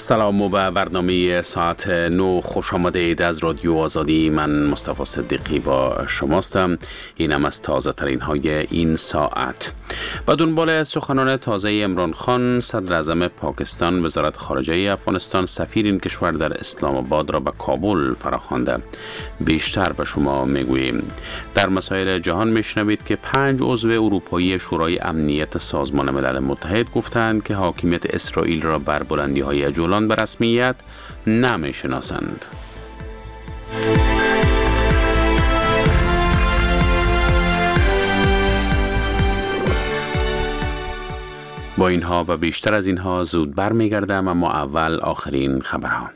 سلام و به برنامه ساعت 9 خوش آمدید از رادیو آزادی. من مصطفی صدیقی با شماستم. اینم از تازه ترین های این ساعت. با دنبال سخنان تازه عمران خان صدر اعظم پاکستان، وزارت خارجه افغانستان سفیر این کشور در اسلام آباد را به کابل فراخوانده. بیشتر به شما میگوییم. در مسائل جهان میشنوید که 5 عضو اروپایی شورای امنیت سازمان ملل متحد گفتند که حاکمیت اسرائیل را بر بلندی های جولان به رسمیت نمی‌شناسند. با اینها و بیشتر از اینها زود برمیگردم، اما اول آخرین خبرها.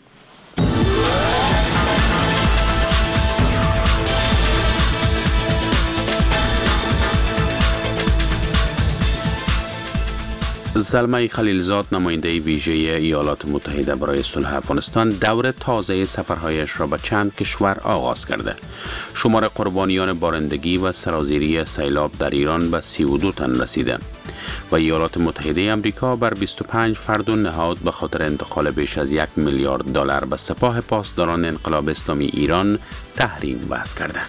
زلمه خلیلزاد، نماینده ویژه ایالات متحده برای صلح افغانستان، دور تازه سفرهایش را به چند کشور آغاز کرده. شمار قربانیان بارندگی و سرازیری سیلاب در ایران به 32 تن رسیده و ایالات متحده آمریکا بر 25 فرد و نهاد به خاطر انتقال بیش از $1 میلیارد به سپاه پاسداران انقلاب اسلامی ایران تحریم وضع کرده.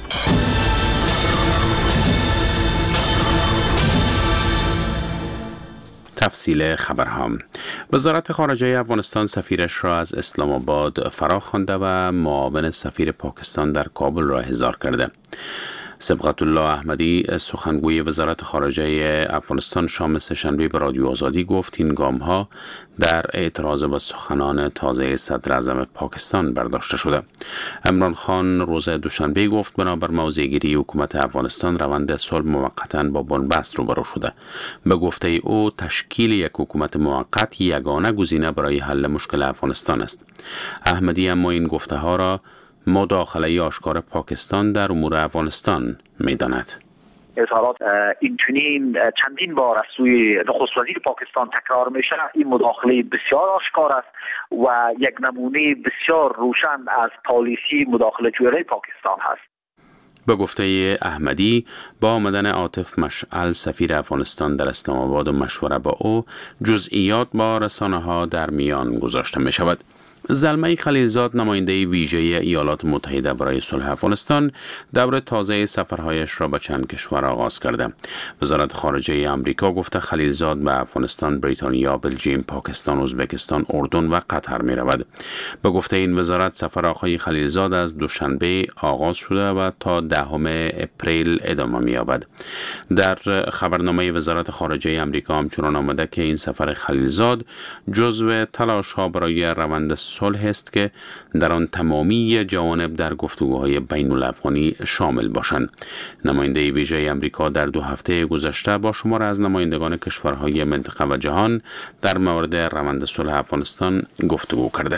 تفصیل خبرها. وزارت خارجه افغانستان سفیرش را از اسلام آباد فراخوانده و معاون سفیر پاکستان در کابل را احضار کرده. صبغت الله احمدی، سخنگوی وزارت خارجه افغانستان، شام سه‌شنبه به رادیو آزادی گفت این گام‌ها در اعتراض به سخنان تازه صدر اعظم پاکستان برداشته شده. عمران خان روز دوشنبه گفت بنابر موضع‌گیری حکومت افغانستان روند صلح موقتاً با بنبست روبرو شده. به گفته او تشکیل یک حکومت موقت یگانه گزینه برای حل مشکل افغانستان است. احمدی اما این گفته‌ها را مداخله آشکار پاکستان در امور افغانستان می‌داند. اظهارات اینچنین چندین بار از سوی نخست وزیر پاکستان تکرار میشه. این مداخله بسیار آشکار است و یک نمونه بسیار روشن از پالیسی مداخله جویانه پاکستان هست. به گفته احمدی، با آمدن عاطف مشعل سفیر افغانستان در اسلام آباد و مشوره با او، جزئیات با رسانه‌ها در میان گذاشته می شود. زلمه خلیلزاد، نماینده ویژه ایالات متحده برای صلح افغانستان، دور تازه سفرهایش را به چند کشور آغاز کرده. وزارت خارجه آمریکا گفته خلیلزاد به افغانستان، بریتانیا، بلژیم، پاکستان، ازبکستان، اردن و قطر می رود. به گفته این وزارت سفر آقای خلیلزاد از دوشنبه آغاز شده و تا 10 اپریل ادامه می یابد. در خبرنامه وزارت خارجه آمریکا همچنان آمده که این سفر خلیلزاد جزو تلاش‌ها برای روند صلح است که در آن تمامی جوانب در گفتگوهای بین الافغانی شامل باشند. نماینده ویژه آمریکا در 2 هفته گذشته با شمار از نمایندگان کشورهای منطقه و جهان در مورد روند صلح افغانستان گفتگو کرده.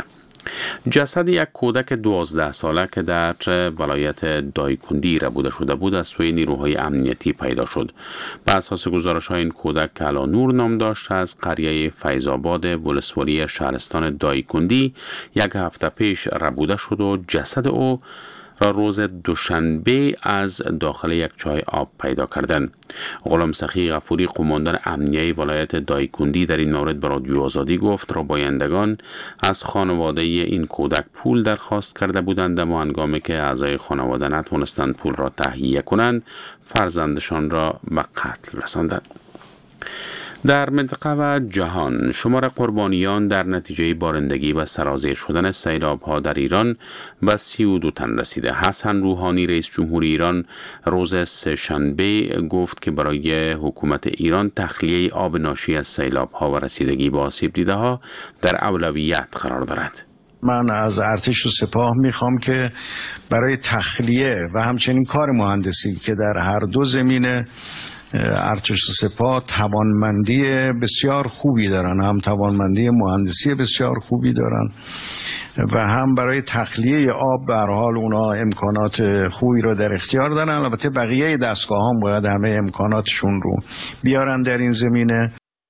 جسد یک کودک 12 ساله که در ولایت دایکندی ربوده شده بود از سوی نیروهای امنیتی پیدا شد. بر اساس گزارش‌های این کودک که علا نور نام داشت از قریه فیض‌آباد ولسوالی شهرستان دایکندی 1 هفته پیش ربوده شد و جسد او را روز دوشنبه از داخل یک چای آب پیدا کردند. غلام سخی غفوری، قماندان امنیه ولایت دایکندی، در این مورد به رادیو آزادی گفت رابایندگان از خانواده این کودک پول درخواست کرده بودند، اما هنگامی که اعضای خانواده نتوانستند پول را تهیه کنند فرزندشان را به قتل رساندند. در منطقه و جهان شمار قربانیان در نتیجه بارندگی و سرازیر شدن سیلاب‌ها در ایران به 32 تن رسیده. حسن روحانی، رئیس جمهور ایران، روز سه‌شنبه گفت که برای حکومت ایران تخلیه آب ناشی از سیلاب‌ها و رسیدگی به آسیب دیده‌ها در اولویت قرار دارد. من از ارتش و سپاه میخوام که برای تخلیه و همچنین کار مهندسی که در هر دو زمینه ارتش و سپاه توانمندی بسیار خوبی دارن، هم توانمندی مهندسی بسیار خوبی دارن و هم برای تخلیه آب به هر حال اونا امکانات خوبی رو در اختیار دارن. البته بقیه دستگاه هم باید همه امکاناتشون رو بیارن در این زمینه.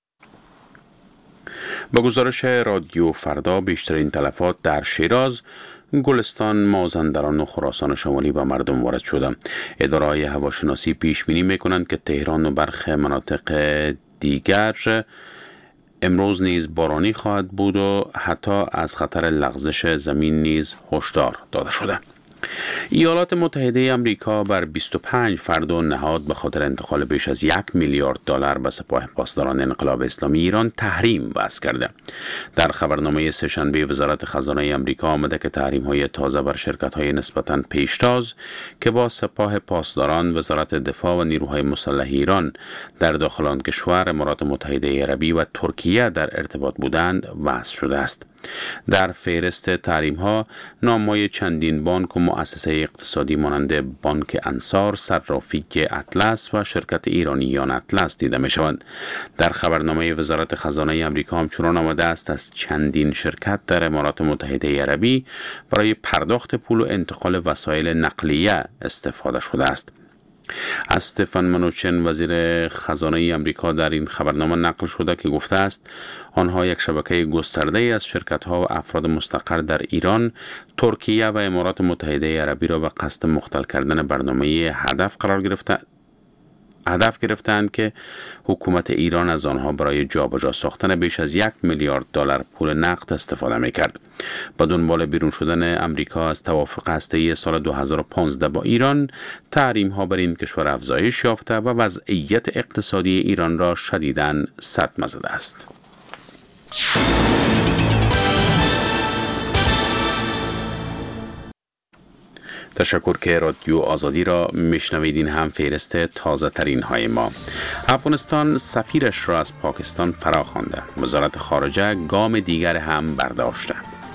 با گزارش رادیو فردا بیشترین تلفات در شیراز، گلستان، مازندران و خراسان شمالی به مردم وارد شده. اداره‌های هواشناسی پیش بینی می‌کنند که تهران و برخی مناطق دیگر امروز نیز بارانی خواهد بود و حتی از خطر لغزش زمین نیز هشدار داده شده. ایالات متحده آمریکا بر 25 فرد و نهاد به خاطر انتقال بیش از 1 میلیارد دلار به سپاه پاسداران انقلاب اسلامی ایران تحریم وضع کرده. در خبرنامه سه‌شنبه وزارت خزانه آمریکا آمده که تحریم‌های تازه بر شرکت‌های نسبتاً پیشتاز که با سپاه پاسداران، وزارت دفاع و نیروهای مسلح ایران در داخل آن کشور، امارات متحده عربی و ترکیه در ارتباط بودند وضع شده است. در فهرست تحریم‌ها نام‌های چندین بانک و مؤسسه اقتصادی مانند بانک انصار، صرافی اطلس و شرکت ایرانیان اطلس دیده می‌شوند. در خبرنامه وزارت خزانه آمریکا همچنان آمده است از چندین شرکت در امارات متحده عربی برای پرداخت پول و انتقال وسایل نقلیه استفاده شده است. استفان منوچن وزیر خزانه آمریکا در این خبرنامه نقل شده که گفته است آنها یک شبکه گسترده از شرکت‌ها و افراد مستقر در ایران، ترکیه و امارات متحده عربی را به قصد مختل کردن برنامه هدف گرفتند که حکومت ایران از آنها برای جابجا ساختن بیش از 1 میلیارد دلار پول نقد استفاده می‌کرد. با دنبال بیرون شدن آمریکا از توافق هسته‌ای سال 2015 با ایران، تحریم‌ها بر این کشور افزایش یافته و وضعیت اقتصادی ایران را شدیداً صدمه زده است. تشکر که رادیو آزادی را میشنوید. این هم فهرست تازه ترین های ما. افغانستان سفیرش را از پاکستان فراخوانده. وزارت خارجه گام دیگر هم برداشته.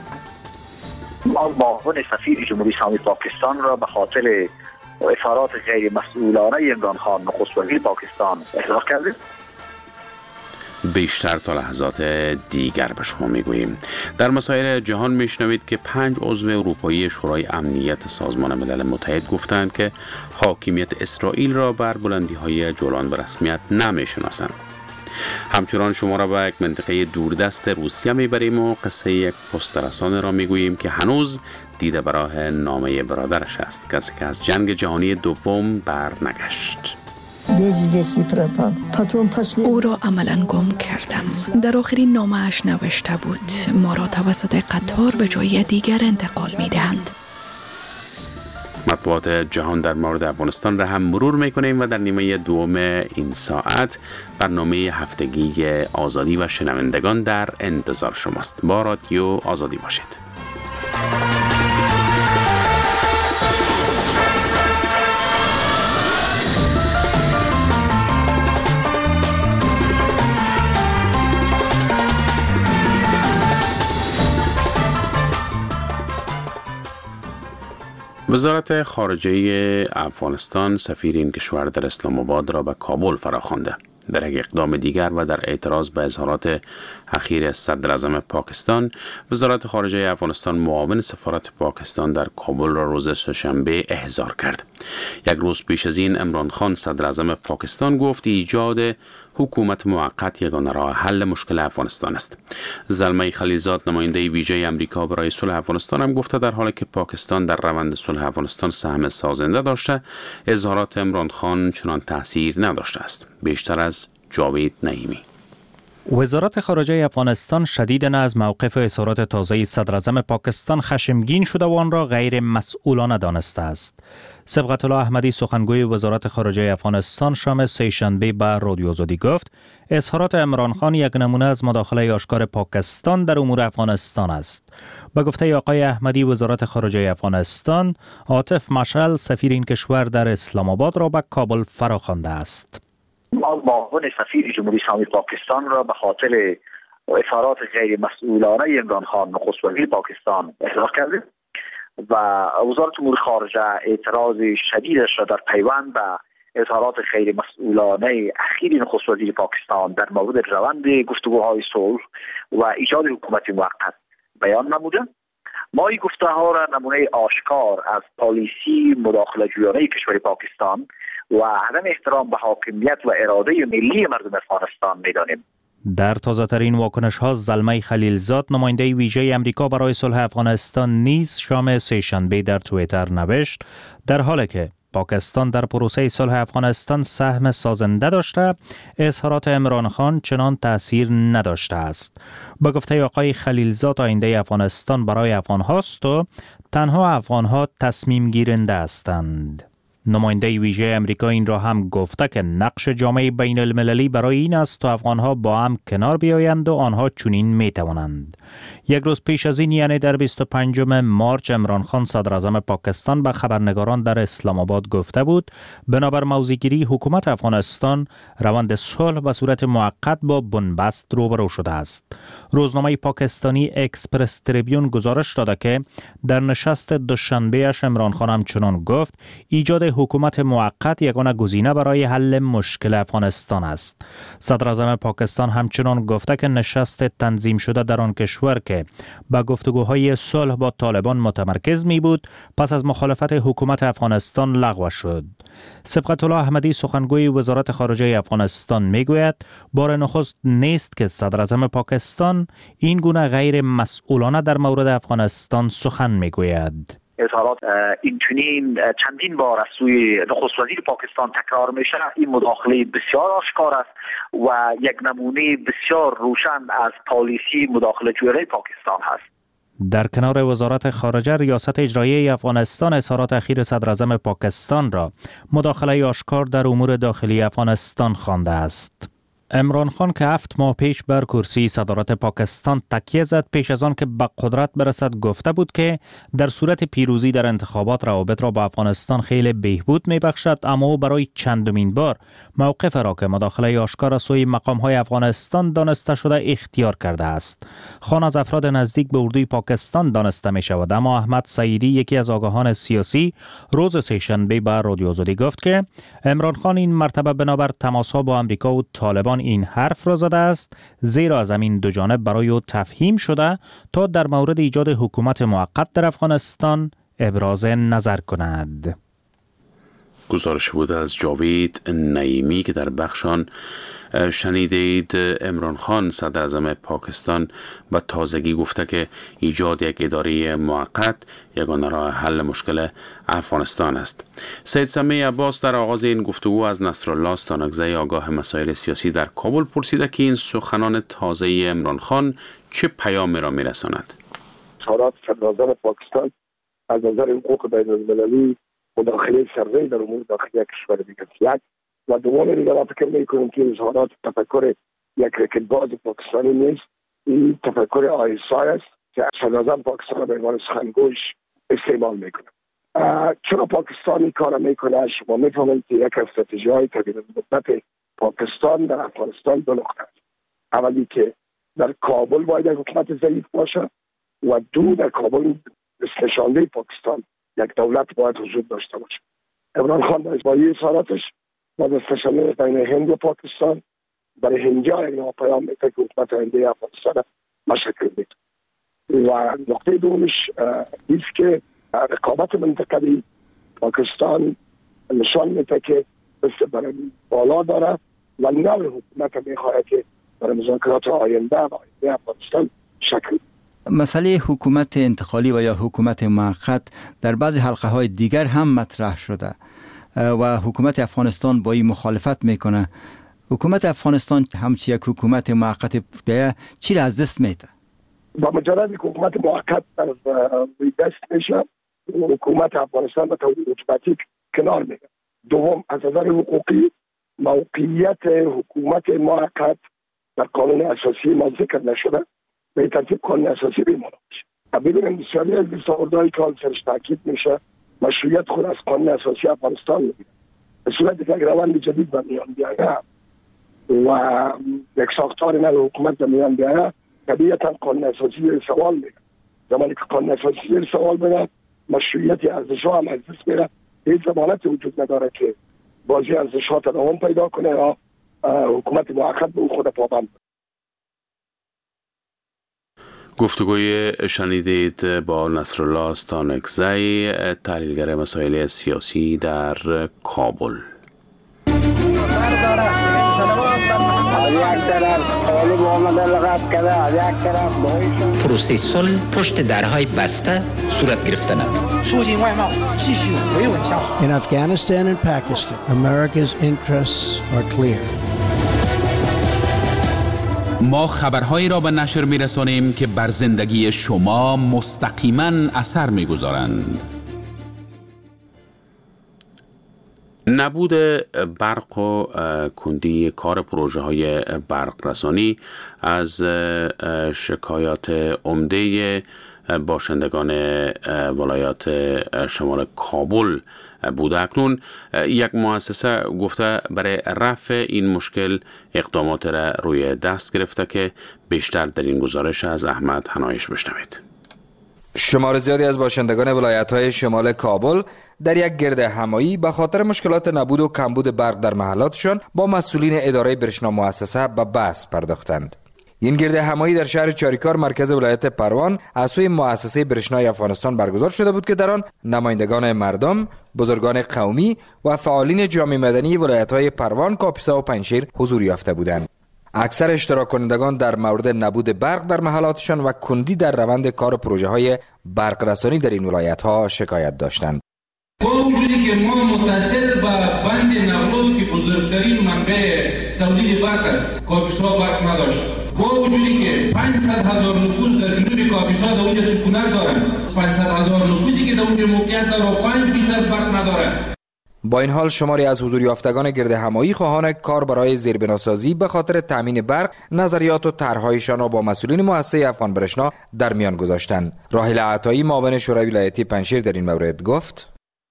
معاون سفیر جمهوری اسلامی پاکستان را به خاطر اظهارات غیر مسئولانه عمران خان نخست وزیر پاکستان احضار کرده. بیشتر تا لحظات دیگر به شما میگوییم. در مسائل جهان میشنوید که 5 عضو اروپایی شورای امنیت سازمان ملل متحد گفتند که حاکمیت اسرائیل را بر بلندی‌های جولان به رسمیت نمیشناسند. همچنان شما را به یک منطقه دوردست روسیه میبریم و قصه یک پست‌رسان را میگوییم که هنوز دیده به راه نامه برادرش است، کسی که از جنگ جهانی دوم برنگشت. او را عملاً گم کردم. در آخرین نامه‌اش نوشته بود ما را توسط قطار به جای دیگر انتقال می‌دهند. مطبوعات جهان در مورد افغانستان را هم مرور می‌کنیم و در نیمه دوم این ساعت برنامه هفتگی آزادی و شنوندگان در انتظار شماست. با رادیو آزادی باشید. وزارت خارجه افغانستان سفیر این کشور در اسلام آباد را به کابل فراخوانده. در یک اقدام دیگر و در اعتراض به اظهارات اخیر صدر اعظم پاکستان، وزارت خارجه افغانستان معاون سفارت پاکستان در کابل را روز سه‌شنبه احضار کرد. یک روز پیش از این عمران خان صدر اعظم پاکستان گفت ایجاد حکومت موقت یگانه راه حل مشکل افغانستان است. زلمه خلیلزاد نماینده ویژه آمریکا برای صلح افغانستان هم گفته در حالی که پاکستان در روند صلح افغانستان سهم سازنده داشته، اظهارات عمران خان چنان تاثیر نداشته است. بیشتر از جاوید نعیمی. وزارت خارجه افغانستان شدیداً از موقف اظهارات تازه صدر اعظم پاکستان خشمگین شده و آن را غیر مسئولانه دانسته است. صبغت الله احمدی سخنگوی وزارت خارجه افغانستان شام سه‌شنبه به رادیو آزادی گفت اظهارات عمران خان یک نمونه از مداخله آشکار پاکستان در امور افغانستان است. به گفته آقای احمدی وزارت خارجه افغانستان عاطف مشعل سفیر این کشور در اسلام آباد را به کابل فراخوانده است. معاون سفیر جمهوری اسلامی پاکستان را به خاطر اظهارات غیر مسئولانه عمران خان نخست وزیر پاکستان احضار کرده و وزارت امور خارجه اعتراض شدیدش را در پیوند به اظهارات غیر مسئولانه اخیر نخست وزیر پاکستان در مورد روند گفتگوهای صلح و ایجاد حکومت موقت بیان نموده. ما این گفته‌ها را نمونه آشکار از پالیسی مداخله‌جویانه کشور پاکستان و عدم احترام به حاکمیت و اراده ملی مردم افغانستان می‌دانیم. در تازه ترین واکنش ها زلمه خلیلزاد نماینده ویژه امریکا برای صلح افغانستان نیز شام سه‌شنبه در توییتر نوشت در حالی که پاکستان در پروسه صلح افغانستان سهم سازنده داشته، اظهارات عمران خان چنان تأثیر نداشته است. به گفته آقای خلیلزاد آینده افغانستان برای افغان‌هاست و تنها افغان‌ها تصمیم گیرنده هستند. نماینده ویژه امریکا این را هم گفته که نقش جامعه بین المللی برای این است تا افغانها با هم کنار بیایند و آنها چنین می توانند. یک روز پیش از این یعنی در 25 مارچ عمران خان صدر اعظم پاکستان به خبرنگاران در اسلام آباد گفته بود بنابر موضع‌گیری حکومت افغانستان روند صلح به صورت موقت با بنبست روبرو شده است. روزنامه پاکستانی اکسپرس تریبیون گزارش داده که در نشست دوشنبه اش عمران خان همچنان گفت ایجاد حکومت موقت یگانه گزینه برای حل مشکل افغانستان است. صدر اعظم پاکستان همچنان گفته که نشست تنظیم شده در آن کشور که به گفتگوهای صلح با طالبان متمرکز می بود پس از مخالفت حکومت افغانستان لغو شد. سبقت الله احمدی سخنگوی وزارت خارجه افغانستان می گوید بار نخست نیست که صدر اعظم پاکستان این گونه غیر مسئولانه در مورد افغانستان سخن می گوید. اظهارات این چنین چندین بار از سوی نخست وزیر پاکستان تکرار میشه. این مداخله بسیار آشکار است و یک نمونه بسیار روشن از پالیسی مداخله جویانه پاکستان هست. در کنار وزارت خارجه، ریاست اجرایی افغانستان اظهارات اخیر صدر اعظم پاکستان را مداخله آشکار در امور داخلی افغانستان خوانده است. عمران خان که 7 ماه پیش بر کرسی صدارت پاکستان تکیه زد پیش از آن که به قدرت برسد گفته بود که در صورت پیروزی در انتخابات روابط را با افغانستان خیلی بهبود می بخشد، اما او برای چندمین بار موقف را که مداخله آشکار از سوی مقام‌های افغانستان دانسته شده اختیار کرده است. خان از افراد نزدیک به اردوی پاکستان دانسته می شود، اما احمد سعیدی یکی از آگاهان سیاسی روز سه‌شنبه به رادیو آزادی گفت که عمران خان این مرتبه بنابر تماس‌ها با آمریکا و طالبان این حرف را زده است زیرا از همین دو جانب برای او تفهیم شده تا در مورد ایجاد حکومت موقت در افغانستان ابراز نظر کند. گزارش بود از جاوید نعیمی که در بخشان شنیدید. عمران خان صدر اعظم پاکستان با تازگی گفته که ایجاد یک اداره موقت یگانه راه حل مشکل افغانستان است. سید سمیع عباس در آغاز این گفتگو از نصرالله استانکزی آگاه مسائل سیاسی در کابل پرسیده که این سخنان تازه عمران خان چه پیامی را میرساند؟ اظهارات صدر اعظم پاکستان از نظر حقوق بین المللی مداخله سرزنی در امور داخلی کشور دیگر است. و دوم دیگر را فکر میکنم که اظهارات تفکر یک رکتباز پاکستانی نیست. این تفکر آیسای است که صدر اعظم پاکستان به عنوان سخنگویش استعمال میکنه. چرا پاکستان این کار میکنه؟ شما میفهمید که یک استراتژی تغییر مدت پاکستان در افغانستان دو نقطه است. اولی که در کابل باید یک حکومت ضعیف باشه و دو در کابل نشانده پاکستان یک دولت باید وجود داشته باشه. عمران خان با این اظهاراتش باز استشانه بین هند و پاکستان برای هندیا یک پیام میده که حکومت آینده افغانستان مشکل میده. و نقطه دومش ایست که رقابت منطقوی پاکستان نشان میده که بس برای بالا داره و نوع حکومت میخواهد که برای مذاکرات آینده و آینده افغانستان شکل. مسئله حکومت انتقالی و یا حکومت موقت در بعضی حلقه های دیگر هم مطرح شده و حکومت افغانستان با این مخالفت میکنه. حکومت افغانستان همچی یک حکومت موقت بیایه چی را از دست میده؟ با مجرد حکومت موقت از دست میشه حکومت افغانستان به طور اتوماتیک کنار میره. دوم از نظر حقوقی موقعیت حکومت موقت در قانون اساسی ما ذکر نشده، به ترتیب قانون اساسی بیمانه میشه. ببینیم بسیاری از دستاوردهایی که سرش تاکید میشه مشروعیت خود از قانون اساسی افغانستان میگیره. به صورتی که روند جدید به میان بیایه و یک ساختار نو حکومت به میان بیایه طبیعتا قانون اساسی سوال میگه. زمانی که قانون اساسی سوال بره مشروعیت ارزش‌ها هم از دست میره. هیچ ضمانتی وجود نداره که بازی ارزش‌ها تداوم پیدا کنه یا حکومت موقت به خود پابند. گفتگوی شنیدید با نصرالله استانکزی، تحلیلگر مسائل سیاسی در کابل. یک طرف طالب آمده لغت کرده، از یک طرف داعش. پروسه صلح پشت درهای بسته صورت گرفته نبود. In Afghanistan and Pakistan, America's interests are clear. ما خبرهایی را به نشر می‌رسانیم که بر زندگی شما مستقیما اثر می‌گذارند. نبود برق و کندی کار پروژه های برق رسانی از شکایات عمده باشندگان ولایات شمال کابل بوده. اکنون یک مؤسسه گفته برای رفع این مشکل اقدامات را روی دست گرفته که بیشتر در این گزارش از احمد حنایش بشنوید. شمار زیادی از باشندگان ولایت‌های شمال کابل در یک گرد همایی به خاطر مشکلات نبود و کمبود برق در محلاتشان با مسئولین اداره برشنا مؤسسه به بحث پرداختند. این گرد همایی در شهر چاریکار مرکز ولایت پروان از سوی مؤسسه برشنای افغانستان برگزار شده بود که در آن نمایندگان مردم، بزرگان قومی و فعالین جامعه مدنی ولایت‌های پروان، کاپیسا و پنجشیر حضور یافته بودند. اکثر اشتراک کنندگان در مورد نبود برق در محلاتشان و کندی در روند کار پروژه های برق رسانی در این ولایت ها شکایت داشتند. با وجودی که ما متصل به بند نغلو که بزرگترین منبع تولید برق است، کاپیسا برق نداشت. با وجودی که 500,000 نفوس در جنوب کاپیسا در اونجا سکونت دارند، 500,000 نفوسی که در اونجا موقعیت دارند و 5% برق ندارند. با این حال شماری از حضور یافتگان گرد همایی خواهان کار برای زیربناسازی به خاطر تامین برق نظریات و طرحهایشان را با مسئولین مؤسسه افغان برشنا در میان گذاشتند. راحل عطایی معاون شورای ولایتی پنجشیر در این مورد گفت: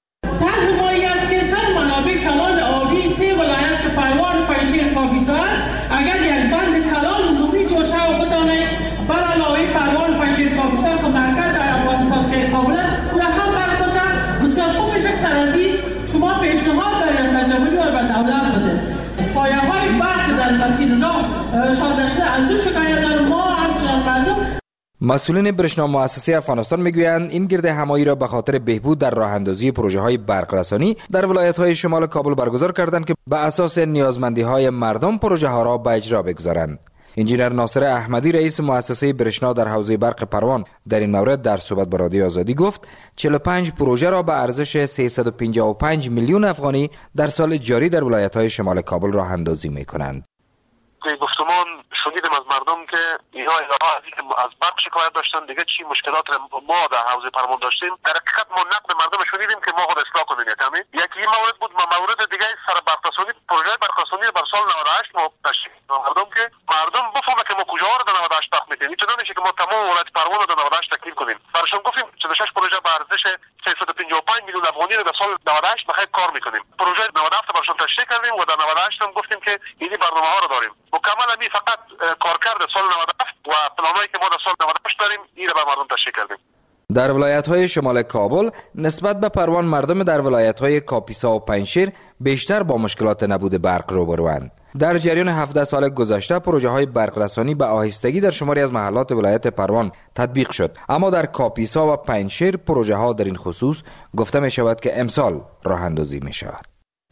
طرح است که سر منابع کلان آبی سه ولایت پروان، پنجشیر، کاپیسا اگر یک بند کلان عمومی جوشه و بتانه بر علاوه پروان، پنجشیر، کاپیسا که مرکز افغانستان که کابل و هم برق بده بسیار خوب میشه سرازی شما پیشنهاد در ریاست جمهوری و به دولت بده. پایه‌های برق در مسیر نو شاده شده از دو شکایت در ما همچنان مردم. مسئولین برشنا مؤسسه افغانستان میگویند این گرد همایی را به خاطر بهبود در راه اندازی پروژه های برق رسانی در ولایت های شمال کابل برگزار کردند که به اساس نیازمندی های مردم پروژه ها را به اجرا بگذارند. انجینر ناصر احمدی رئیس مؤسسه برشنا در حوزه برق پروان در این مورد در صحبت با رادیو آزادی گفت 45 پروژه را به ارزش 355 میلیون افغانی در سال جاری در ولایت‌های شمال کابل راه اندازی می‌کنند. گفتمان شنیدیم از مردم که اینها از برق شکایت داشتن، دیگه چی مشکلات ما در حوزه پروان داشتیم. در حقیقت ما نقد مردم شنیدیم که ما خود اصلاح کنیم. یکی مورد بود. مورد دیگه سر برق رسانی، پروژه برق رسانی بر سال 98 ما تشریح مردم که مردم بفهمه که ما کجا رو در 98 تخت میکنیم. چطور نمیشه که ما تمام ولایت پروان رو در 98 تکمیل کنیم. براشون گفتیم 46 پروژه به ارزش 355 میلیون افغانی رو در سال 98 بخیر کار میکنیم. پروژه 97 براشون تشریح کردیم و در 98 هم گفتیم که این برنامه‌ها رو داریم. مکمل می فقط کارکرد سال 97 و پلانایی که ما در سال 98 داریم این رو به مردم تشریح کردیم. در ولایت‌های شمال کابل نسبت به پروان مردم در ولایت‌های کاپیسا و پنجشیر بیشتر با مشکلات نبود برق روبروند. در جریان 17 سال گذشته پروژه‌های برق رسانی به آهستگی در شماری از محلات ولایت پروان تطبیق شد، اما در کاپیسا و پنجشیر پروژه‌ها در این خصوص گفته می شود که امسال راه اندازی می شود.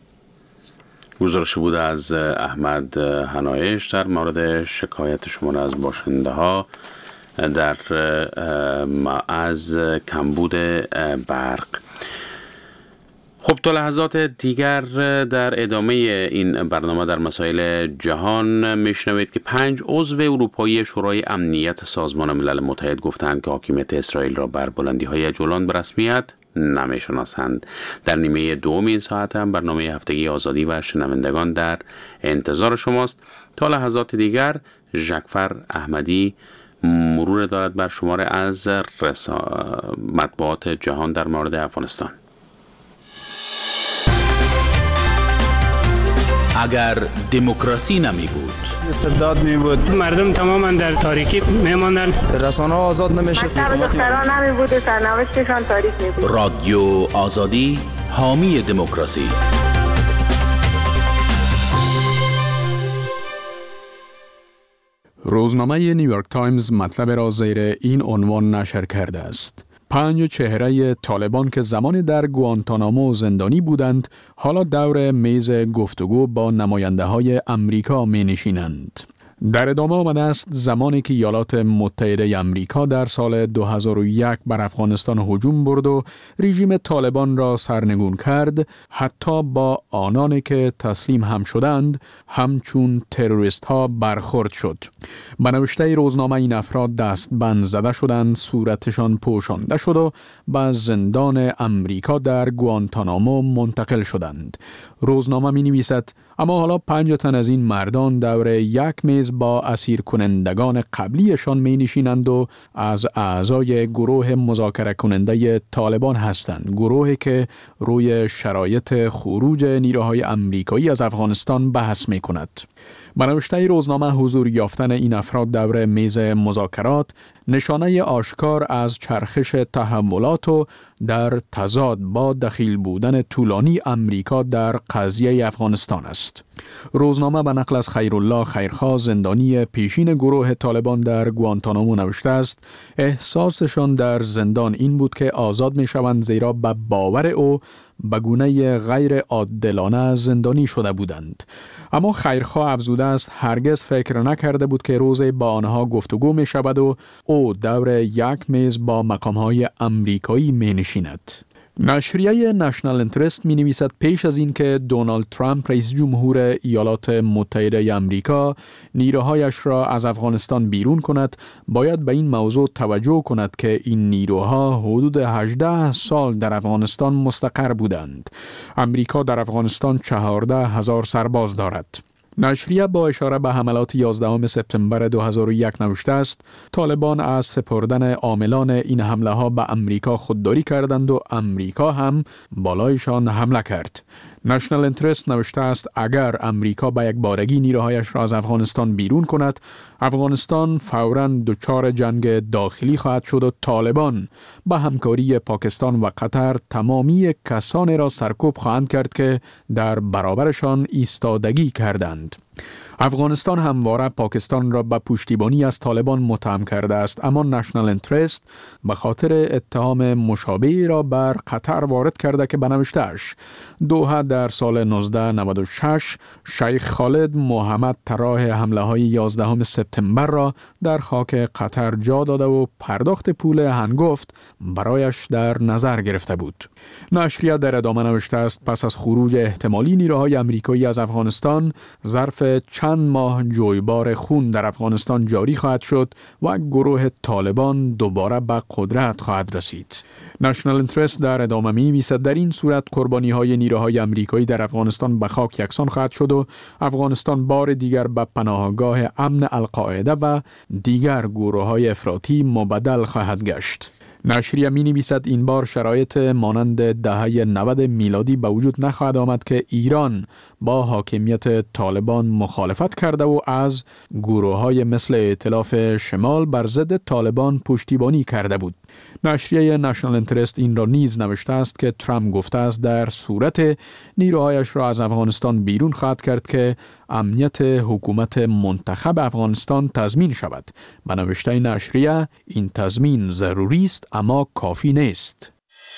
گزارش بوده از احمد حنایش در مورد شکایت شما از باشنده ها از کمبود برق. خب تا لحظات دیگر در ادامه این برنامه در مسائل جهان میشنوید که 5 عضو اروپایی شورای امنیت سازمان ملل متحد گفتند که حاکمیت اسرائیل را بر بلندی‌های جولان به رسمیت نمیشناسند. در نیمه دوم این ساعت هم برنامه هفتگی آزادی و شنوندگان در انتظار شماست. تا لحظات دیگر ژکفر احمدی مرور دارد بر شماره از مطبوعات جهان در مورد افغانستان. اگر دموکراسی نمی بود، استبداد می بود، مردم تماما در تاریکی می ماندن، رسانه ها آزاد نمی شد، دختران نمی بود، سرنوشتشان تاریک می بود. رادیو آزادی حامی دموکراسی. روزنامه نیویورک تایمز مطلب را زیر این عنوان نشر کرده است: 5 چهره طالبان که زمانی در گوانتانامو زندانی بودند حالا دور میز گفتگو با نماینده های امریکا می نشینند. در ادامه آمده است زمانی که ایالات متحده امریکا در سال 2001 بر افغانستان هجوم برد و رژیم طالبان را سرنگون کرد، حتی با آنانی که تسلیم هم شدند همچون تروریست ها برخورد شد. به نوشته روزنامه این افراد دستبند زده شدند، صورتشان پوشانده شد و به زندان امریکا در گوانتانامو منتقل شدند. روزنامه می نویسد اما حالا 5 تن از این مردان دور یک میز با اسیر کنندگان قبلیشان می نشینند و از اعضای گروه مذاکره کننده طالبان هستند، گروهی که روی شرایط خروج نیروهای امریکایی از افغانستان بحث می کند. به نوشته روزنامه حضور یافتن این افراد دور میز مذاکرات نشانه آشکار از چرخش تحولات و در تضاد با دخیل بودن طولانی امریکا در قضیه افغانستان است. روزنامه به نقل از خیرالله خیرخواه، زندانی پیشین گروه طالبان در گوانتانامو نوشته است احساسشان در زندان این بود که آزاد می شوند، زیرا به باور او به گونه غیر عادلانه زندانی شده بودند. اما خیرخواه افزوده است هرگز فکر نکرده بود که روزی با آنها گفتگو می شود و او دور یک میز با مقامهای امریکایی می نشیند. نشریه نشنال انترست می نویسد پیش از این که دونالد ترامپ رئیس جمهور ایالات متحده امریکا نیروهایش را از افغانستان بیرون کند، باید به این موضوع توجه کند که این نیروها حدود 18 سال در افغانستان مستقر بودند. امریکا در افغانستان 14,000 سرباز دارد. نشریه با اشاره به حملات 11 سپتامبر 2001 نوشته است طالبان از سپردن عاملان این حمله ها به امریکا خودداری کردند و امریکا هم بالایشان حمله کرد. نشنال انترست نوشته است اگر امریکا به یک بارگی نیروهایش را از افغانستان بیرون کند، افغانستان فوراً دچار جنگ داخلی خواهد شد و طالبان با همکاری پاکستان و قطر تمامی کسانی را سرکوب خواهند کرد که در برابرشان ایستادگی کردند. افغانستان همواره پاکستان را به پشتیبانی از طالبان متهم کرده است، اما نشنال انترست به خاطر اتهام مشابهی را بر قطر وارد کرده که به نوشته‌اش دوحه در سال 1996 شیخ خالد محمد طراح حمله های 11 سپتامبر را در خاک قطر جا داده و پرداخت پول هنگفت برایش در نظر گرفته بود. نشریه در ادامه نوشته است پس از خروج احتمالی نیروهای امریکایی از افغانستان ظرف چند ماه جویبار خون در افغانستان جاری خواهد شد و گروه طالبان دوباره به قدرت خواهد رسید. نشنال انترست در ادامه می‌نویسد در این صورت قربانی‌های نیروهای امریکایی در افغانستان به خاک یکسان خواهد شد و افغانستان بار دیگر به پناهگاه امن القاعده و دیگر گروه‌های افراطی مبدل خواهد گشت. نشریه می نویسد این بار شرایط مانند دهه 90 میلادی به وجود نخواهد آمد که ایران با حاکمیت طالبان مخالفت کرده و از گروه‌های مثل ائتلاف شمال بر ضد طالبان پشتیبانی کرده بود. نشریه نشنال انترست این را نیز نوشته است که ترامپ گفته است در صورت نیروهایش را از افغانستان بیرون خواهد کرد که امنیت حکومت منتخب افغانستان تضمین شود. به نوشته نشریه این تضمین ضروری است اما کافی نیست.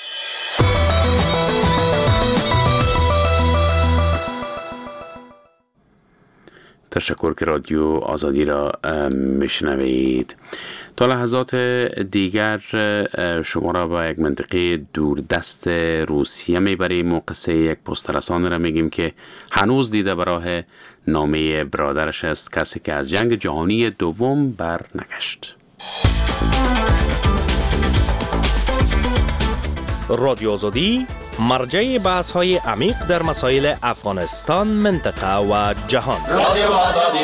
تشکر که رادیو آزادی را میشنوید. تا لحظات دیگر شما را به یک منطقه دوردست روسیه میبریم و قصه یک پست‌رسان را میگیم که هنوز دیده به راه نامه برادرش است، کسی که از جنگ جهانی دوم بر نگشت. رادیو آزادی مرجع بحث های عمیق در مسائل افغانستان، منطقه و جهان. رادیو آزادی.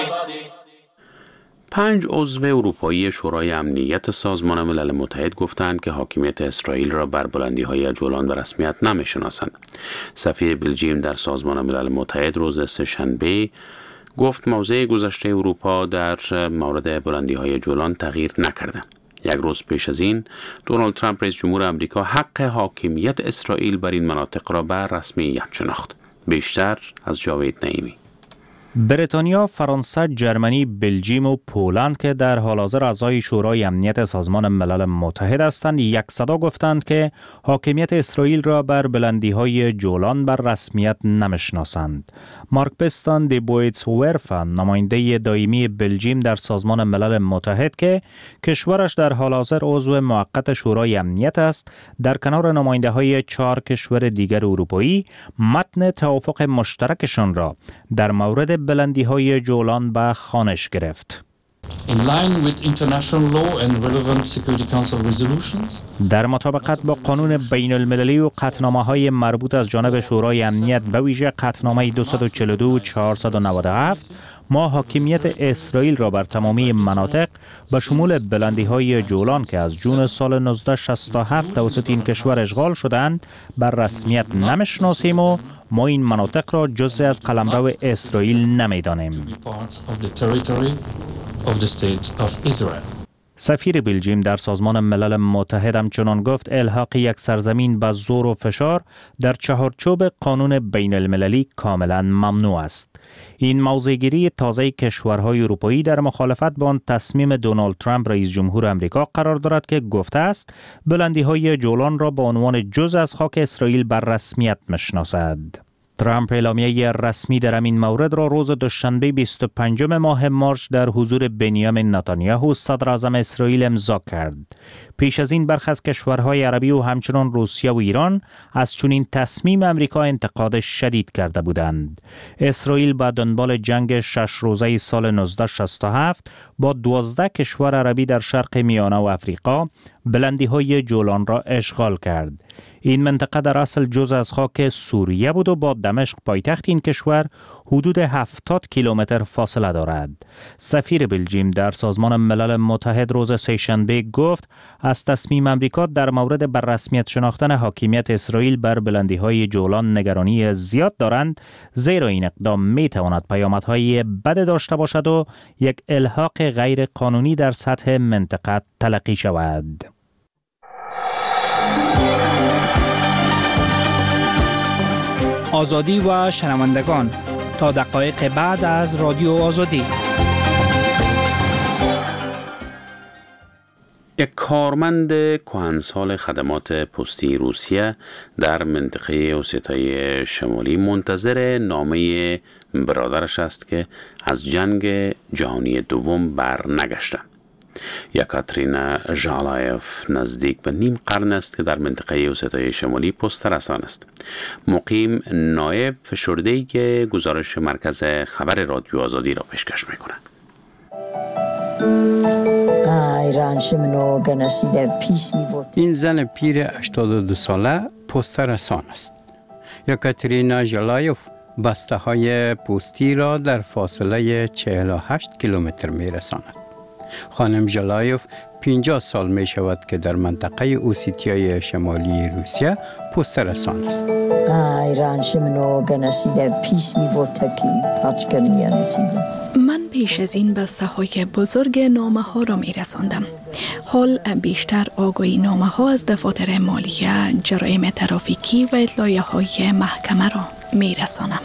5 عضو اروپایی شورای امنیت سازمان ملل متحد گفتند که حاکمیت اسرائیل را بر بلندی‌های جولان به رسمیت نمی‌شناسند. سفیر بلژیم در سازمان ملل متحد روز سه‌شنبه گفت موضع گذشته اروپا در مورد بلندی‌های جولان تغییر نکرده. یک روز پیش از این دونالد ترامپ رئیس جمهور آمریکا حق حاکمیت اسرائیل بر این مناطق را به رسمیت شناخت. بیشتر از جاوید نعیمی. بریتانیا، فرانسه، جرمنی، بلژیم و پولند که در حال حاضر اعضای شورای امنیت سازمان ملل متحد هستند، یک صدا گفتند که حاکمیت اسرائیل را بر بلندی‌های جولان بر رسمیت نمی‌شناسند. مارک پستان دی بویتسورفن، نماینده دائمی بلژیم در سازمان ملل متحد که کشورش در حال حاضر عضو موقت شورای امنیت است، در کنار نماینده‌های 4 کشور دیگر اروپایی متن توافق مشترکشان را در مورد بلندی‌های جولان به خوانش گرفت. In line with international law and relevant Security Council resolutions. در مطابقت با قانون بین المللی و قطعنامه‌های مربوط از جانب شورای امنیت به ویژه قطعنامه 242 و 497 ما حاکمیت اسرائیل را بر تمامی مناطق به شمول بلندی‌های جولان که از جون سال 1967 توسط این کشور اشغال شدند بر رسمیت نمی‌شناسیم و ما این مناطق را جزء از قلمرو اسرائیل نمی‌دانیم. سفیر بلژیم در سازمان ملل متحد همچنان گفت الحاق یک سرزمین به زور و فشار در چهارچوب قانون بین المللی کاملا ممنوع است. این موضع‌گیری تازه کشورهای اروپایی در مخالفت با آن تصمیم دونالد ترامپ رئیس جمهور آمریکا قرار دارد که گفته است بلندی‌های جولان را به عنوان جزء از خاک اسرائیل بر رسمیت می‌شناسد. ترامپ اعلامیه رسمی در این مورد را روز دوشنبه 25 ماه مارس در حضور بنیامین نتانیاهو صدر اعظم اسرائیل امضا کرد. پیش از این برخی از کشورهای عربی و همچنان روسیه و ایران از چنین تصمیم آمریکا انتقاد شدید کرده بودند. اسرائیل با دنبال جنگ 6 روزه سال 1967 با 12 کشور عربی در شرق میانه و افریقا بلندی‌های جولان را اشغال کرد. این منطقه در اصل جزء از خاک سوریه بود و با دمشق پایتخت این کشور حدود 70 کیلومتر فاصله دارد. سفیر بلژیم در سازمان ملل متحد روز سه‌شنبه گفت از تصمیم آمریکا در مورد بر رسمیت شناختن حاکمیت اسرائیل بر بلندی‌های جولان نگرانی زیاد دارند، زیرا این اقدام می‌تواند پیامدهای بد داشته باشد و یک الحاق غیر قانونی در سطح منطقه تلقی شود. آزادی و شنوندگان تا دقایق بعد از رادیو آزادی. یک کارمند کهنسال خدمات پستی روسیه در منطقه اوسیتای شمالی منتظر نامه برادرش است که از جنگ جهانی دوم بر نگشته. یکاترینا ژالایف نزدیک به نیم قرن است که در منطقه اوسیتای شمالی پست رسان است. مقیم نایب فشرده‌ای که گزارش مرکز خبر رادیو آزادی را پیشکش می‌کند. این زن پیر 82 ساله پست رسان است. یکاترینا ژالایف بسته های پستی را در فاصله 48 کیلومتر می رساند. خانم ژالایف 50 سال می شود که در منطقه اوسیتیای شمالی روسیه پست رسان است. من پیش از این بسته های بزرگ نامه ها را می رساندم. حال بیشتر آگاهی نامه ها از دفاتر مالیه، جرایم ترافیکی و اطلاعیه های محکمه را می رسانم.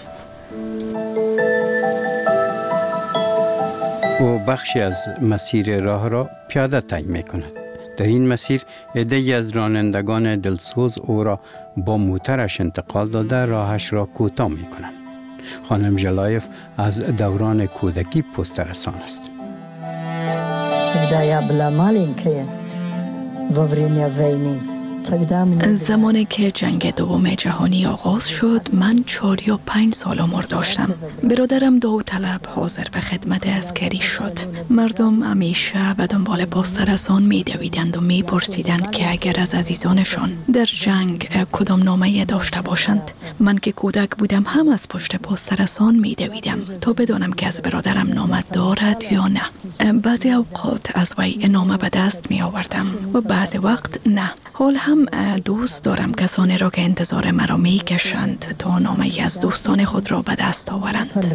او بخشی از مسیر راه را پیاده طی می کند. در این مسیر عده‌ای از رانندگان دلسوز او را با موترش انتقال داده راهش را کوتاه می کنند. خانم ژالایف از دوران کودکی پست رسان است. زمانی که جنگ دوم جهانی آغاز شد من 4 یا 5 سال عمر داشتم. برادرم داوطلب حاضر به خدمت عسکری شد. مردم همیشه به دنبال پست رسان می دویدند و می پرسیدند که اگر از عزیزانشان در جنگ کدام نامه داشته باشند. من که کودک بودم هم از پشت پست رسان می دویدم تا بدانم که از برادرم نامه دارد یا نه. بعضی اوقات از وی نامه به دست می آوردم و بعضی وقت نه. حال هم دوست دارم کسانی را که انتظار مرا می کشند تا نامه‌ای از دوستان خود را به دست آورند.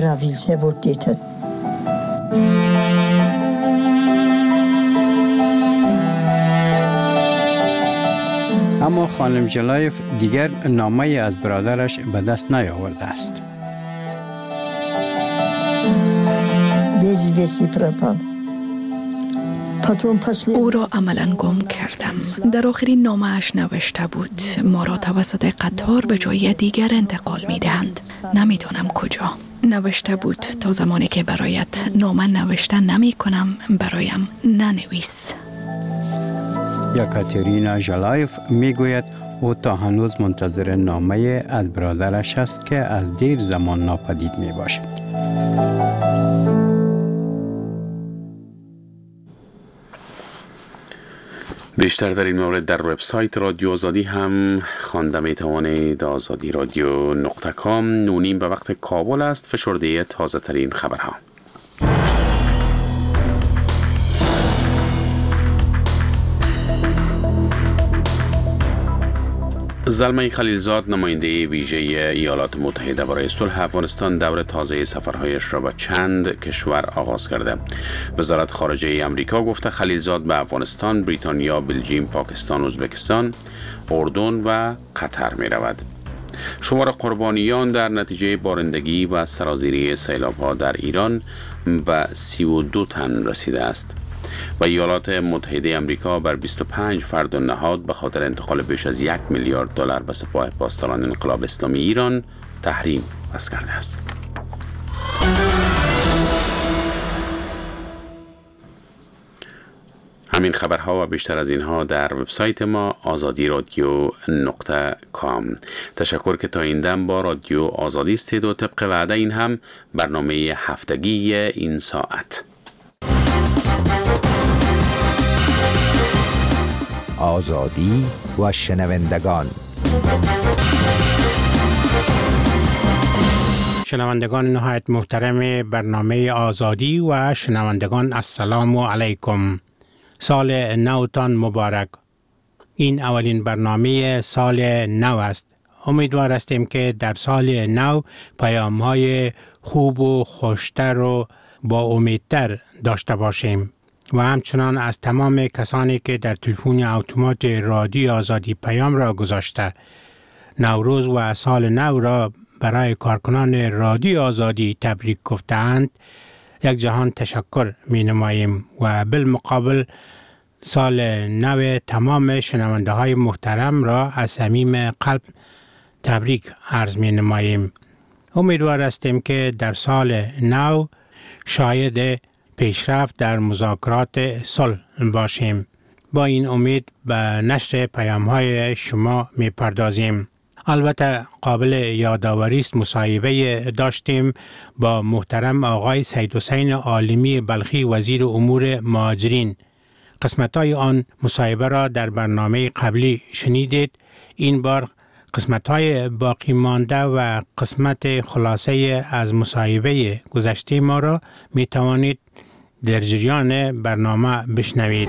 اما خانم ژالایف دیگر نامه از برادرش به دست نیاورده است. او را عملاً گم کردم. در آخرین نامه‌اش نوشته بود ما را توسط قطار به جای دیگر انتقال می دهند. نمیدانم کجا. نوشته بود تا زمانی که برایت نامه نوشته نمی کنم برایم ننویس. یکاترینا ژلایف می گوید او تا هنوز منتظر نامه از برادرش است که از دیر زمان ناپدید می باشد. بیشتر در این مورد در وبسایت رادیو آزادی هم خوانده می توانید. آزادی رادیو .com. 9:30 به وقت کابل است. فشرده تازه ترین خبرها. زلمه خلیلزاد نماینده ویژه ایالات متحده برای صلح افغانستان دور تازه سفرهایش را به چند کشور آغاز کرده. وزارت خارجه آمریکا گفته خلیلزاد به افغانستان، بریتانیا، بلژیم، پاکستان، ازبکستان، اردن و قطر می رود. شمار قربانیان در نتیجه بارندگی و سرازیری سیلاب‌ها در ایران به 32 تن رسیده است. و ایالات متحده آمریکا بر 25 فرد و نهاد به خاطر انتقال بیش از 1 میلیارد دلار به سپاه پاسداران انقلاب اسلامی ایران تحریم وضع کرده است. همین خبرها و بیشتر از اینها در وبسایت ما azadiradyo.com. تشکر که تا این دم با رادیو آزادی استید و طبق وعده این هم برنامه هفتگی این ساعت. آزادی و شنوندگان. شنوندگان نهایت محترم برنامه آزادی و شنوندگان السلام علیکم. سال نوتان مبارک. این اولین برنامه سال نو است. امیدوار هستیم که در سال نو پیام‌های خوب و خوشتر و با امیدتر داشته باشیم. و همچنان از تمام کسانی که در تلفن اتومات رادیو آزادی پیام را گذاشته نوروز و سال نو را برای کارکنان رادیو آزادی تبریک گفتند یک جهان تشکر می نماییم و بالمقابل سال نو تمام شنونده های محترم را از صمیم قلب تبریک عرض می نماییم. امیدوار هستیم که در سال نو شاهد پیشرفت در مذاکرات صلح باشیم. با این امید به نشر پیام‌های شما می‌پردازیم. البته قابل یادآوری است مصاحبه داشتیم با محترم آقای سید حسین عالمی بلخی وزیر امور مهاجرین. قسمت‌های آن مصاحبه را در برنامه قبلی شنیدید. این بار قسمت‌های باقی مانده و قسمت خلاصه از مصاحبه گذشته ما را می‌توانید در جریان برنامه بشنوید.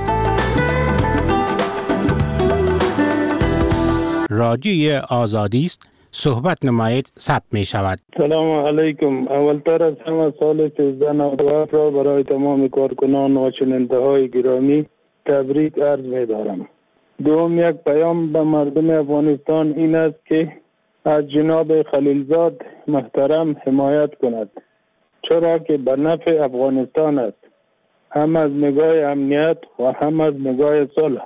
رادیوی آزادی است. صحبت نمایید ثبت می شود. سلام علیکم. اولتر از همه سال 1397 را برای تمام کارکنان و شنونده های گرامی تبریک عرض می دارم. دوم یک پیام به مردم افغانستان این است که از جناب خلیلزاد محترم حمایت کند، چرا که به نفع افغانستان است، هم از نگاه امنیت و هم از نگاه صلح.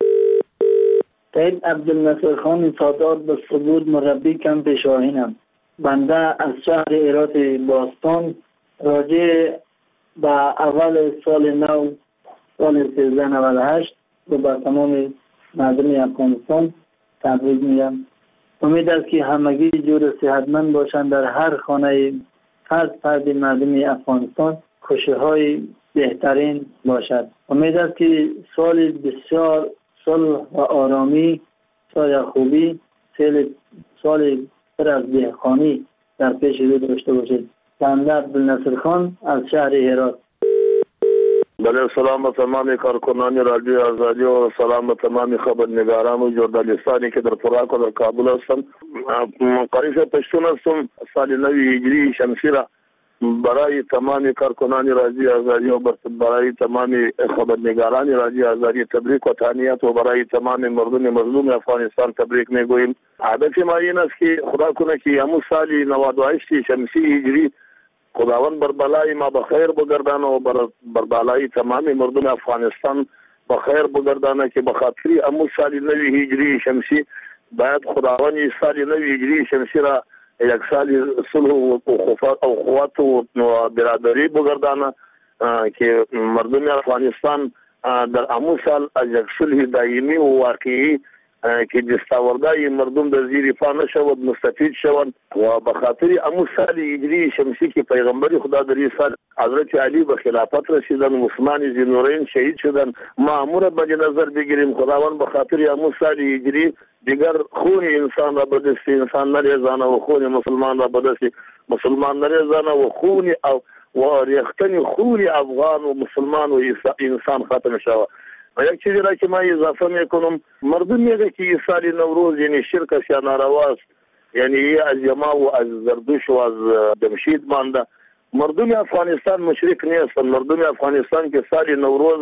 سید عبدالناصر خان سادات به ثبوت مربی کمپ شاهینم. بنده از شهر هرات باستان راجع به اول سال نو سال 1398 و به تمام مردم افغانستان تبریک میگم. امید است که همگی جور صحتمند باشند. در هر خانه هر فرد مردم افغانستان خوشی‌های بهترین باشد. امید است که سال بسیار صلح و آرامی، سال خوبی، سال پر از دهقانی در پیش رو داشته باشید. بنده عبدالناصر خان از شهر هرات. بله، سلام به تمام کارکنان رادیو آزادی و سلام به تمام خبرنگاران و ژورنالیستانی که در پراک و در کابل هستند. قریش پشتون هستم. سال نوی هجری شمسی را برای تمام کارکنان رادیو آزادی و برای تمام خبرنگاران رادیو آزادی تبریک و تهنیت و برای تمام مردم مظلوم افغانستان تبریک میگوییم. هدف ما این است که خدا کنه که همون سال 98 شمسی هجری خداوند بر بالای ما بخیر بگردانه و بر بالای تمام مردم افغانستان بخیر بگردانه که به خاطر امو سال نوی هجری شمسی باید خداوند سال نوی هجری شمسی را یک سال صلح و قوت و برادری بگردانه که مردم افغانستان در امو سال از یک صلح دائمی و واقعی که دستاوردهای مردم در زیر پا نشود مستفید شوند و به خاطر امو سال هجری شمسی که پیغمبر خدا در این سال حضرت علی به خلافت رسیدن، عثمان ذوالنورین شهید شدن، مأمور به نظر بگیریم خداوند به خاطر امو سال هجری دیگر خون انسان را به دست انسان نریزانه و خون مسلمان را به دست مسلمان نریزانه و خون و ریختن خون افغان و مسلمان و انسان ختم شود. و یک چیزی را که ما اضافه میکنم، مردم میگه که این سال نوروز یعنی شرک است یا ناروا است، یعنی از یما و از زردوش و از جمشید مانده. مردم افغانستان مشرک نیستن. مردم افغانستان که سال نوروز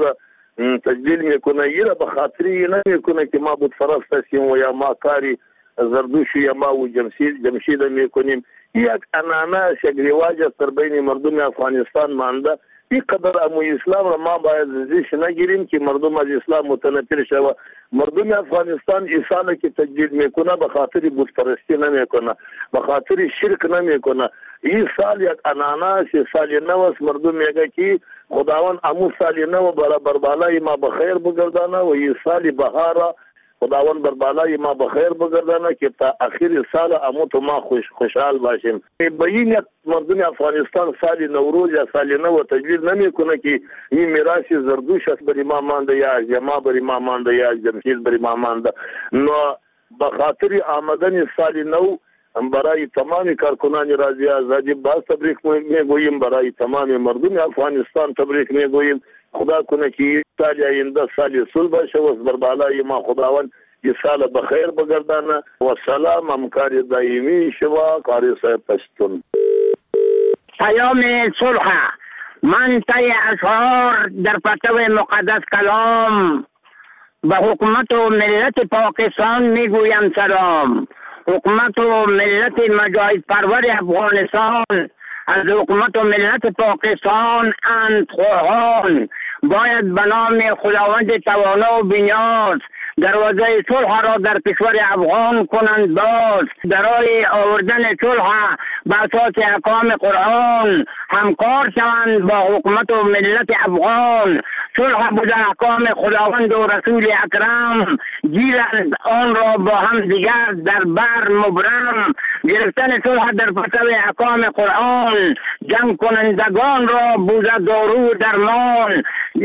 تجلیل میکنه یه را به خاطری نمیکنه که ما بود فرست هستیم و یا ما کاری زردوش یا ما و جمشید میکنیم. یک انانه یک رواج است در بین مردم افغانستان مانده. این قدر امو اسلام را ما باید زیش نگیریم که مردم از اسلام متنفر شود. مردم افغانستان ایسان که تجدید میکنه به خاطر بت پرستی نمیکنه، به خاطر شرک نمیکنه. این سال یک اناناس سال نو است. مردم میگه که خداوند امو سال نو بر بالای ما بخیر بگردانه و این سال بهار خداوند بر بالای ما بخیر بگردانه که تا اخیر سال امو تو ما خوشحال باشیم. به این مردم افغانستان سال نوروز یا سال نو تجلیل نمیکنه که این میراث زردوش است بر ما مانده یا جما بر ما مانده یا جمشید بر ما مانده. نو به خاطر آمدن سال نو برای تمام کارکنان رازی آزادی باز تبریک میگوییم، برای تمام مردم افغانستان تبریک میگوییم. خدا کنه که سال آینده سال صلح باشه و بر بالای ما خداوند این سال بخیر بگردانه و سلام همکاری دائمی شما قاری صاحب پشتون. پیام صلح من طی اشعار در پرتو مقدس کلام به حکومت و ملت پاکستان میگویم سلام. حکومت و ملت مجاهد پرور افغانستان از حکومت و ملت پاکستان اندخواهان باید به نام خداوند توانا و بی‌نیاز دروازه صلح را در کشور افغان کنند باز. برای آوردن صلح به اساس احکام قرآن همکار شوند با حکومت و ملت افغان. صلح بوده احکام خداوند و رسول اکرم، گیرند آن را با هم دیگر در بر مبرم. گرفتن صلح در پرتو احکام قرآن جنگ کنندگان را بوده دارو درمان.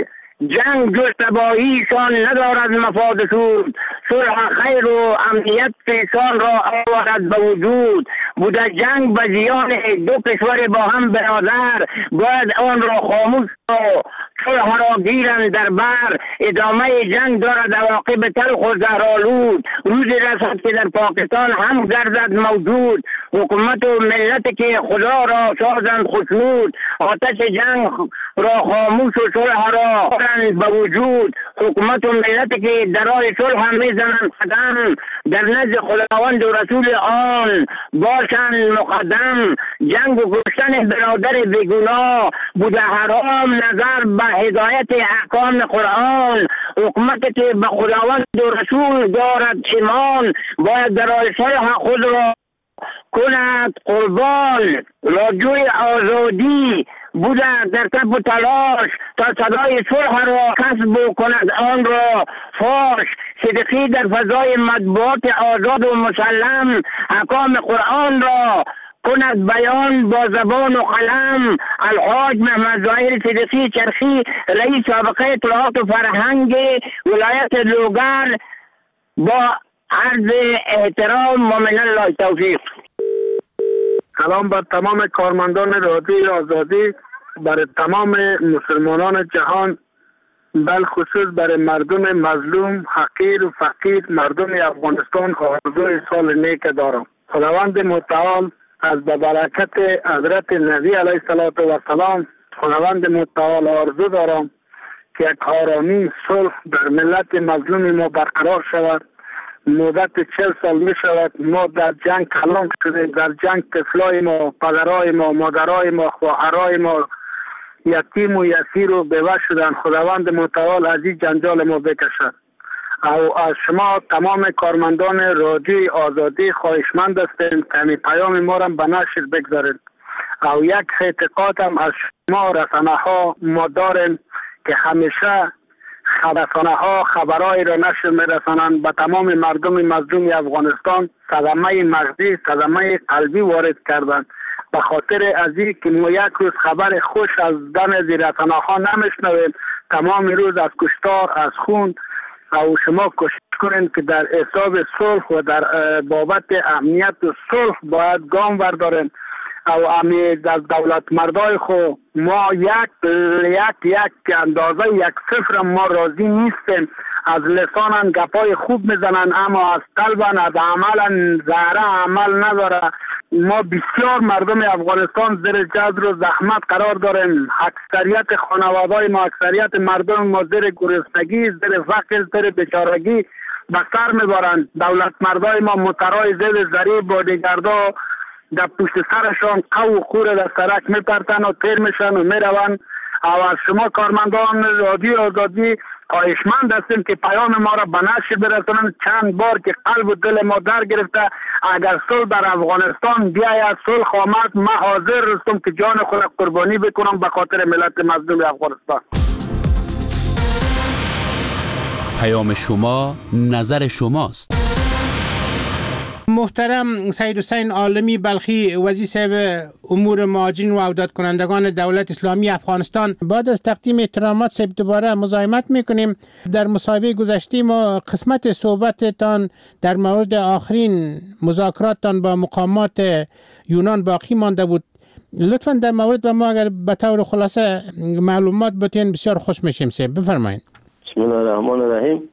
جنگ جز تباهیشان ندارد مفاد سود، صلح خیر و امنیت پیشان را آورد به وجود. بوده جنگ به زیان دو کشور با هم برادر، باید آن را خاموش و صلح را گیرند در بر. ادامه جنگ دارد عواقب تلخ و زهرآلود، روزی رسد که در پاکستان هم گردد موجود. حکومت و ملت که خدا را سازند خشنود، آتش جنگ را خاموش و صلح را به وجود. حکومت و ملت که در راه صلح میزنند قدم، در نزد خداوند و رسول آن باشند مقدم. جنگ و کشتن برادر بیگناه بوده حرام نظر به هدایت احکام قرآن. حکومت که به خداوند و رسول دارد ایمان، باید در راه صلح خود را کند قربان. راجوی آزادی بوده در تب و تلاش تا صدای صلح را کسب کند آن را فاش. صدقی در فضای مطبوعات آزاد و مسلم، احکام قرآن را کند بیان با زبان و قلم. الحاج محمد ظاهر صدقی چرخی، رئیس سابقه اطلاعات و فرهنگ ولایت لوگر، با عرض احترام و من الله توفیق. سلام بر تمام کارمندان رادیوی آزادی، برای تمام مسلمانان جهان، بالخصوص برای مردم مظلوم، حقیر و فقیر مردم افغانستان آرزوی سال نیک دارم. خداوند متعال از برکت حضرت نبی علیه السلام، خداوند متعال آرزو دارم که یک آرامی صلح در ملت مظلوم ما برقرار شود مدت 40 سال می شود ما در جنگ کلان شدیم، در جنگ طفلای ما، پدرای ما، مادرای ما، خواهرای ما یتیم و یسیر و بیوه شدن. خداوند متعال از این جنجال ما بکشد. او از شما تمام کارمندان رادیوی آزادی خواهشمند هستیم که می پیام ما را به نشر بگذارید. او یک اعتقاد هم از شما رسانه ها ما داریم که همیشه رسانه ها خبرهای را نشر می رسانند به تمام مردم مظلوم افغانستان. صدمه مغزی، صدمه قلبی وارد کردند. به خاطر از این که ما یک روز خبر خوش از دم از رسانه ها نمیشنویم، تمام روز از کشتار، از خون. او شما کوشش کنین که در حساب صلح و در بابت امنیت و صلح باید گام بردارین. او امید از دولت مردای خو ما یک اندازه یک صفر ما راضی نیستیم. از لسانن گپای خوب میزنن اما از قلبن از عملن ذره عمل نداره. ما بسیار مردم افغانستان زیر جذر و زحمت قرار داریم. اکثریت خانواده‌های ما، اکثریت مردم ما زیر گرسنگی، زیر فقر، زیر بیچارگی به سر میبرند. دولت مردای ما مترای زیر ضریب بادیگردا در پشت سرشان قو و خور در سرک میپرتن و تیر میشن و میروند. او از شما کارمندان رادیو آزادی خواهشمند هستیم که پیام ما را به نشر برسانند. چند بار که قلب و دل ما در گرفته، اگر صلح در افغانستان بیاید، صلح آمد، من حاضر هستم که جان خود قربانی بکنم به خاطر ملت مظلوم افغانستان. پیام شما، نظر شماست. محترم سید حسین عالمی بلخی، وزیر صاحب امور مهاجرین و عودت کنندگان دولت اسلامی افغانستان، بعد از تقدیم احترامات صاحب دوباره مزاحمت میکنیم. در مصاحبه گذشته ما قسمت صحبتتان در مورد آخرین مذاکراتتان با مقامات یونان باقی مانده بود. لطفا در مورد ما اگر به طور خلاصه معلومات بتین بسیار خوش میشیم. صاحب بفرمایید. بسم الله الرحمن الرحیم.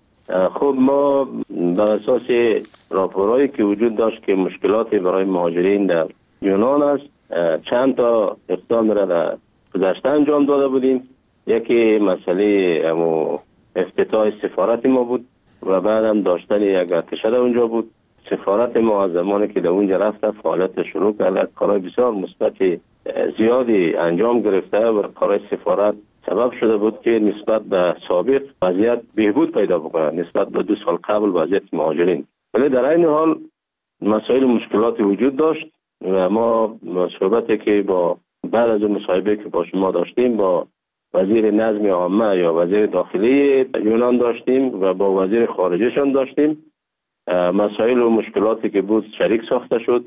خب ما بر اساس راپورهایی که وجود داشت که مشکلات برای مهاجرین در یونان است، چند تا اقدام را در گذشته انجام داده بودیم. یکی مسئله افتتاح سفارت ما بود و بعد هم داشتن یک ارتشه در اونجا بود. سفارت ما از زمانی که در اونجا رفته فعالیت شروع کرده، کارهای بسیار مثبت زیادی انجام گرفته و کارهای سفارت سبب شده بود که نسبت به سابق وضعیت بهبود پیدا بکنه، نسبت به 2 سال قبل وضعیت مهاجرین. ولی در این حال مسائل مشکلاتی وجود داشت و ما صحبتی که با بعد از مصاحبه که با شما داشتیم با وزیر نظم عامه یا وزیر داخلی یونان داشتیم و با وزیر خارجهشان داشتیم، مسائل و مشکلاتی که بود شریک ساخته شد.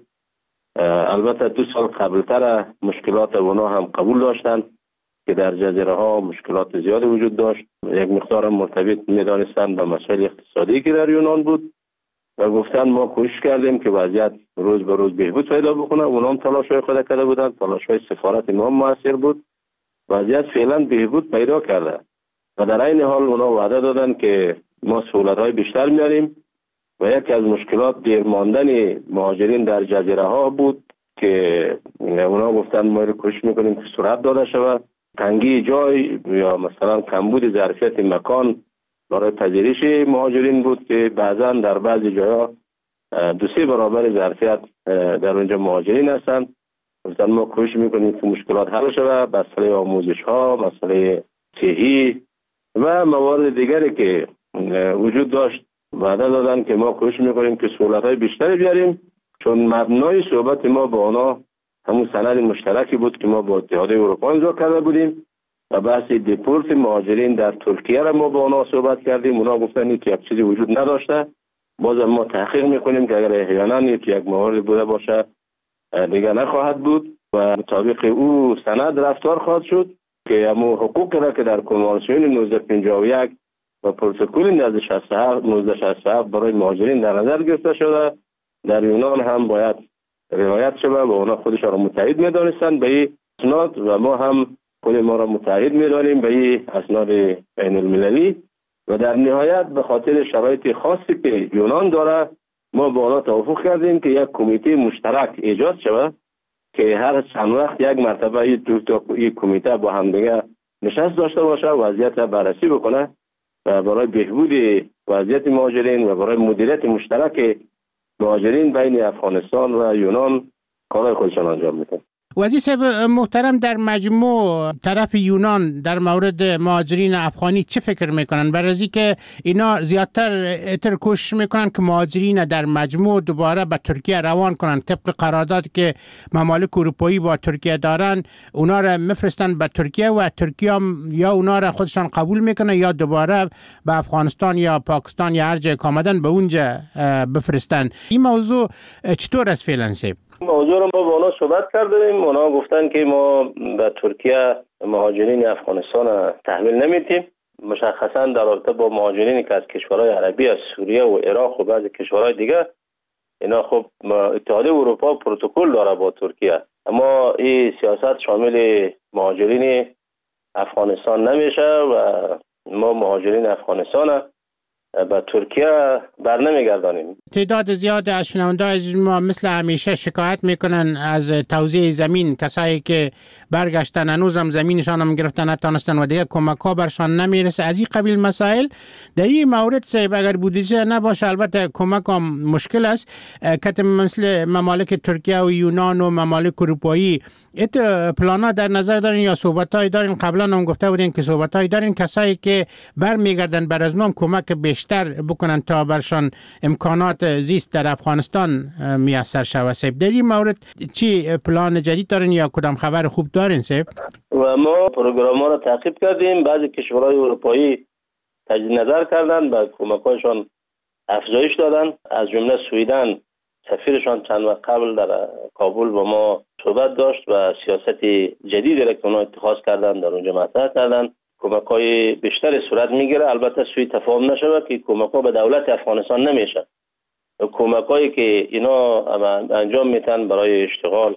البته 2 سال قبلتر مشکلات اونا هم قبول داشتند که در جزیره ها مشکلات زیادی وجود داشت. یک مقدار مرتبط می‌دانستند به مسائل اقتصادی که در یونان بود و گفتن ما کوشش کردیم که وضعیت روز به روز بهبود پیدا بکنه. اونا هم تلاش‌های خود کرده بودند، تلاش‌های سفارت ما موثر بود. وضعیت فعلا بهبود پیدا کرده و در این حال اونا وعده دادن که ما سهولت‌های بیشتر میاریم و یکی از مشکلات دیر ماندن مهاجرین در جزیره ها بود که اونا گفتن ما رو کوشش میکنیم که سرعت داده شود. تنگی جای یا مثلا کمبود ظرفیت مکان برای پذیرش مهاجرین بود که بعضا در بعضی جاها 2-3 برابر ظرفیت در اونجا مهاجرین هستند. گفتن ما کوشش میکنیم که مشکلات حل شود. مسئله آموزش ها، مسئله صحی و موارد دیگری که وجود داشت وعده دادن که ما کوشش میکنیم که سهولت‌های بیشتری بیاریم، چون مبنای صحبت ما با اونا همون سند مشترکی بود که ما با اتحادیه اروپا امضا کرده بودیم و بحث دیپورت مهاجرین در ترکیه را ما با اونا صحبت کردیم. اونا گفتن که یک چیزی وجود نداشته. باز ما تحقیق میکنیم که اگر احیانا یک مورد بوده باشه دیگه نخواهد بود و مطابق او سند رفتار خواهد شد که همون حقوق را که در کنوانسیون 1951 و پروتکل 1967 برای مهاجرین در نظر گرفته شده در یونان هم باید رعایت شود و اونا خودشان را متحد می‌دانستند به این اسناد و ما هم خود ما را متحد می‌دانیم به این اسناد بین المللی و در نهایت به خاطر شرایط خاصی که یونان داره ما با اونا توافق کردیم که یک کمیته مشترک ایجاد شود که هر چند وقت یک مرتبه این کمیته با هم دیگه نشست داشته باشه، وضعیت را بررسی بکنه و برای بهبود وضعیت مهاجرین و برای مدیریت مشترک مهاجرین بین افغانستان و یونان کارهای خودشان انجام میدن. وزیر صاحب محترم، در مجموع طرف یونان در مورد مهاجرین افغانی چه فکر میکنن؟ برای از که اینا زیادتر کوشش میکنن که مهاجرین در مجموع دوباره به ترکیه روان کنن، طبق قراردادی که ممالک اروپایی با ترکیه دارن اونا را میفرستن به ترکیه و ترکیه هم یا اونا را خودشان قبول میکنه یا دوباره به افغانستان یا پاکستان یا هر جای که آمدن به اونجا بفرستن. این موضوع چطور است فعلا صاحب؟ موضوع رو ما با اونا صحبت کردیم. اونا گفتن که ما به ترکیه مهاجرین افغانستان تحویل نمیدیم. مشخصا در رابطه با مهاجرینی که از کشورهای عربی، از سوریه و عراق و بعضی کشورهای دیگه، اینا خب اتحادیه اروپا پروتکل داره با ترکیه، اما این سیاست شامل مهاجرین افغانستان نمیشه و ما مهاجرین افغانستان به ترکیه بر نمیگردانیم. تعداد زیاد از شنونده‌های ما مثل همیشه شکایت میکنن از توزیع زمین، کسایی که برگشتن هنوزم زمینشان هم گرفتن نتونستن و دیگه کمک ها برشان نمیرسه. از این قبیل مسائل در این مورد صاحب اگر بودجه نباشه البته کمک هم مشکل است. که مثل ممالک ترکیه و یونان و ممالک اروپایی ایت پلانا در نظر دارین یا صحبتایی دارین؟ قبلا هم گفته بودین که صحبتایی دارین کسایی که برمیگردن بر از نام کمک بیشتر بکنن تا برشان امکانات زیست در افغانستان میسر شود. صاحب در این مورد چی پلان جدید دارین یا کدام خبر خوب دارین صاحب؟ و ما پروگرام ها را تعقیب کردیم. بعضی کشورهای اروپایی تجدید نظر کردن، به کمک‌هایشان افزایش دادن. از جمله سوئیدن سفیرشان چند وقت قبل در کابل با ما صحبت داشت و سیاست جدیدی را که اونا اتخاذ کردن در اونجا مطرح کردن. کمک‌های بیشتر صورت میگیره. البته سوی تفاهم نشود که کمک‌ها به دولت افغانستان نمیشه. کمک‌هایی که اینا انجام میتن برای اشتغال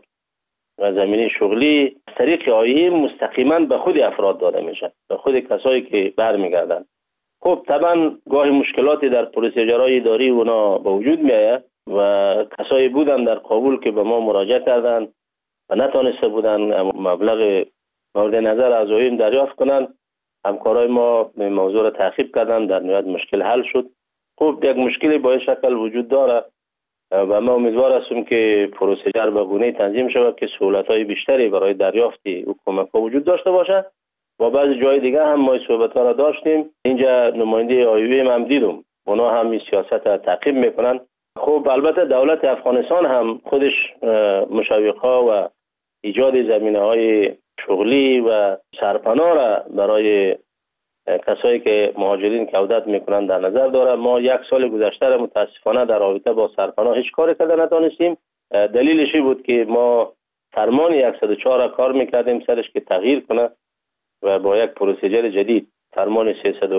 و زمینه شغلی از طریق آیه مستقیما به خود افراد داده میشه، به خود کسایی که برمیگردن. خب طبعا گاهی مشکلاتی در پروسیجرهای اداری اونا به وجود میاد و کسایی بودن در کابل که به ما مراجعه کردن و نتونسته بودن مبلغ مورد نظر از اویم دریافت کنن. همکارای ما موضوع را تعقیب کردن، در نهایت مشکل حل شد. خب یک مشکلی با این شکل وجود داره و ما امیدوار هستیم که پروسیجر به گونه‌ای تنظیم شود که سهولت‌های بیشتری برای دریافت کمک‌ها وجود داشته باشه. و بعضی جای دیگه هم ما صحبت‌ها را داشتیم. اینجا نماینده آیوی هم دیدم، اونا هم این سیاست را تعقیب میکنن. خب البته دولت افغانستان هم خودش مشوق‌ها و ایجاد زمینه‌های شغلی و سرپناه را برای کسایی که مهاجرین که عودت میکنن در نظر داره. ما یک سال گذشته متاسفانه در رابطه با سرپناه هیچ کاری کرده نتونستیم. دلیلش بود که ما فرمان 104 را کار میکردیم سرش که تغییر کنه و با یک پروسیجر جدید فرمان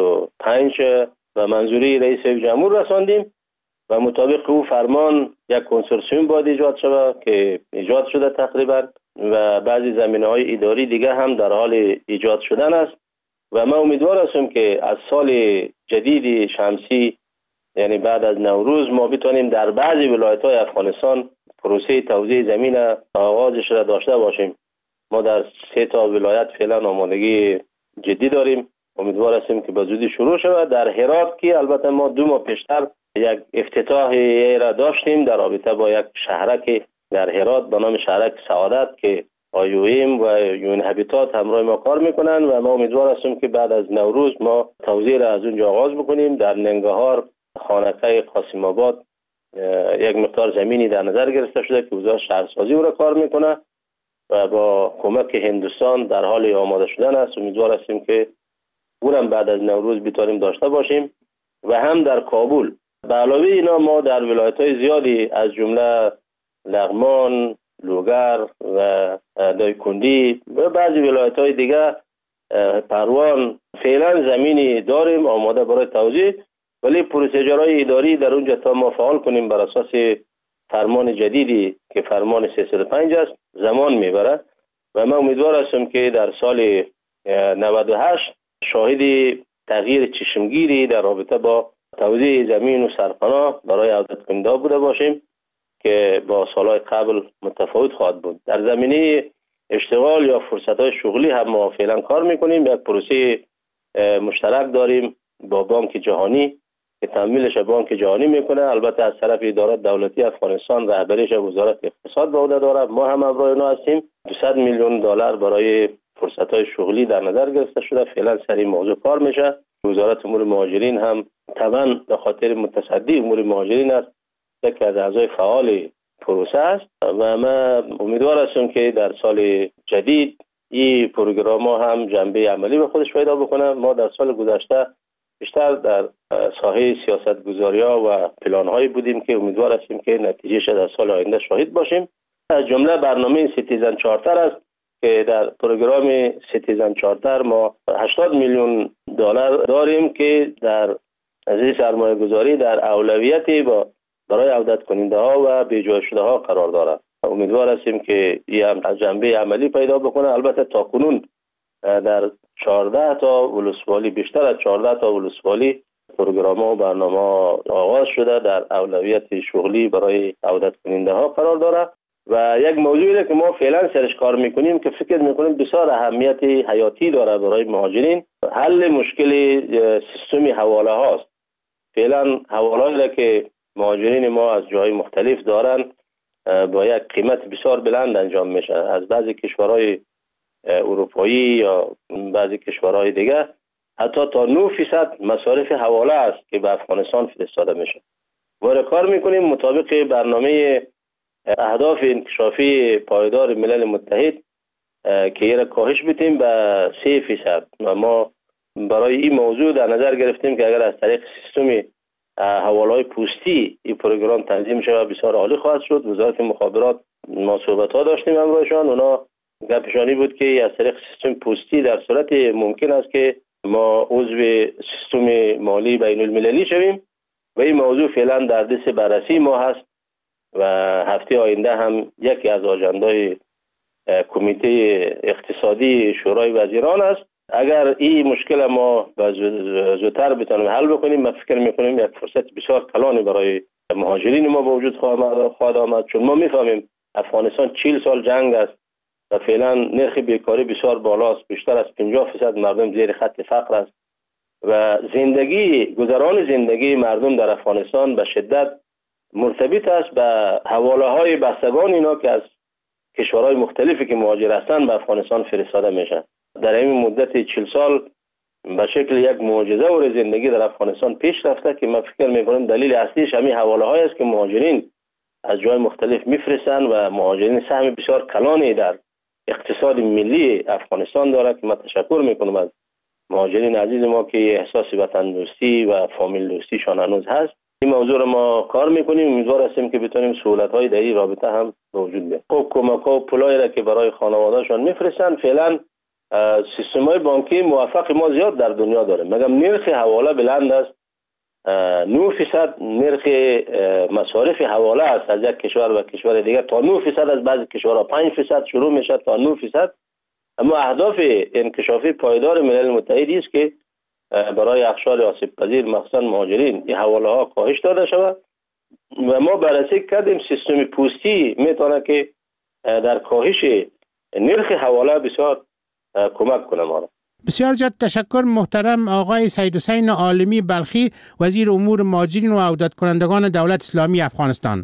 305 و منظوری رئیس جمهور رساندیم و مطابق او فرمان یک کنسورسیوم باید ایجاد شود که ایجاد شده تقریبا و بعضی زمینه‌های اداری دیگه هم در حال ایجاد شدن است و ما امیدوار هستیم که از سال جدید شمسی یعنی بعد از نوروز ما بتونیم در بعضی ولایت‌های افغانستان پروسه توزیع زمین آغازش را داشته باشیم. ما در 3 تا ولایت فعلا آمادگی جدی داریم. امیدوار هستیم که به زودی شروع شود. در هرات که البته ما 2 ماه پیشتر یک افتتاحی را داشتیم در رابطه با یک شهرک در هرات به نام شهرک سعادت که آیویم و یون هابیتات همراه ما کار میکنن و ما امیدوار هستیم که بعد از نوروز ما توزیع را از اونجا آغاز بکنیم. در ننگهار خانقه قاسم آباد یک مقدار زمینی در نظر گرفته شده که وزارت شهرسازی او را کار میکنه و با کمک هندوستان در حال آماده شدن است. امیدوار هستیم که اونم بعد از نوروز بتونیم داشته باشیم. و هم در کابل به علاوه اینا ما در ولایت‌های زیادی از جمله لغمان، لوگر و دایکندی و بعضی ولایت‌های دیگه پروان فعلا زمینی داریم آماده برای توزیع، ولی پروسیجرهای اداری در اونجا تا ما فعال کنیم بر اساس فرمان جدیدی که فرمان 305 است زمان میبره و من امیدوار هستم که در سال 98 شاهد تغییر چشمگیری در رابطه با توزیع زمین و سرپناه برای عودت کننده بوده باشیم که با سالهای قبل متفاوت خواهد بود. در زمینه اشتغال یا فرصت‌های شغلی هم ما فعلا کار میکنیم. یک پروسه مشترک داریم با بانک جهانی که تمویلش بانک جهانی میکنه. البته از طرف اداره دولتی افغانستان رهبریش وزارت اقتصاد به عهده داره. ما هم همراه اینا هستیم. 200 میلیون دلار برای فرصت‌های شغلی در نظر گرفته شده. فعلا سر این موضوع کار میشه. وزارت امور مهاجرین هم طبعا به خاطر متصدی امور مهاجرین است، یکی از اعضای فعال پروسه است و ما امیدوار هستیم که در سال جدید این پروگرام ها هم جنبه عملی به خودش پیدا بکنه. ما در سال گذشته بیشتر در ساحه سیاست گذاری ها و پلان هایی بودیم که امیدوار هستیم که نتیجهش در سال آینده شاهد باشیم. از جمله برنامه سیتیزن چارتر است که در پروگرام سیتیزن چارتر ما 80 میلیون دلار داریم که در از سرمایه گذاری در اولویت برای عودت کننده ها و بیجای شده ها قرار دارد. امیدوار هستیم که این هم جنبه عملی پیدا بکنه. البته تا کنون در 14 تا ولسوالی، بیشتر از 14 تا ولسوالی پروگرام ها و برنامه آغاز شده در اولویت شغلی برای عودت کننده ها قرار دارد و یک موضوعی که ما فعلا سرش کار میکنیم که فکر میکنیم بسیار اهمیت حیاتی داره برای مهاجرین، حل مشکل سیستم حواله هاست. فعلا حواله‌ای که مهاجرین ما از جای مختلف دارن با یک قیمت بسیار بلند انجام میشه. از بعضی کشورهای اروپایی یا بعضی کشورهای دیگه حتی تا 9% مصارف حواله است که به افغانستان فرستاده میشه. ما کار میکنیم مطابق برنامه اهداف انکشافی پایدار ملل متحد که یه را کاهش بدیم به 3%. و ما برای این موضوع در نظر گرفتیم که اگر از طریق سیستم حواله‌های پستی این پروگرام تنظیم شود بسیار عالی خواهد شد. وزارت مخابرات ما صحبت ها داشتیم همراهشان، اونا گپشانی بود که از طریق سیستم پستی در صورت ممکن است که ما عضو سیستم مالی بین المللی شویم و این موضوع فعلا در دست بررسی ما هست و هفته آینده هم یکی از آجندای کمیته اقتصادی شورای وزیران است. اگر این مشکل ما زودتر بتونیم حل بکنیم، من فکر میکنیم یک فرصت بسیار کلانی برای مهاجرین ما به وجود خواهد آمد، چون ما میفهمیم افغانستان 40 سال جنگ است و فعلا نرخ بیکاری بسیار بالاست. بیشتر از 50% مردم زیر خط فقر است و گذران زندگی مردم در افغانستان به شدت مرتبط است به حواله های بستگان اینا که از کشورهای مختلفی که مهاجر هستند به افغانستان فرستاده میشن. در این مدت 40 سال به شکل یک معجزه و زندگی در افغانستان پیش رفته که من فکر میکنم دلیل اصلیش همین حواله های است که مهاجرین از جای مختلف میفرستند و مهاجرین سهم بسیار کلانی در اقتصاد ملی افغانستان دارد که من تشکر میکنم از مهاجرین عزیز ما که احساس وطن دوستی و فامیل دوستیشان هنوز هست. این موضوع رو ما کار میکنیم. امیدوار هستیم که بتونیم سهولت های در این رابطه هم به وجود بیاد. کمک ها و پولایی را که برای خانواده‌شان میفرستند، فعلا سیستم های بانکی موفق ما زیاد در دنیا داره. مگم نرخ حواله بلند است. 9% نرخ مصارف حواله است از یک کشور و کشور دیگر تا 9% از بعضی کشورها 5% شروع میشه تا 9%. اما اهداف انکشافی پایدار ملل متحد است که برای اقشار آسیب پذیر مخصوصا مهاجرین این حواله ها کاهش داده شود و ما بررسی کردیم سیستم پستی میتونه که در کاهش نرخ حواله بسیار کمک کنه ما را. بسیار زیاد تشکر محترم آقای سید حسین عالمی بلخی، وزیر امور مهاجرین و عودت کنندگان دولت اسلامی افغانستان.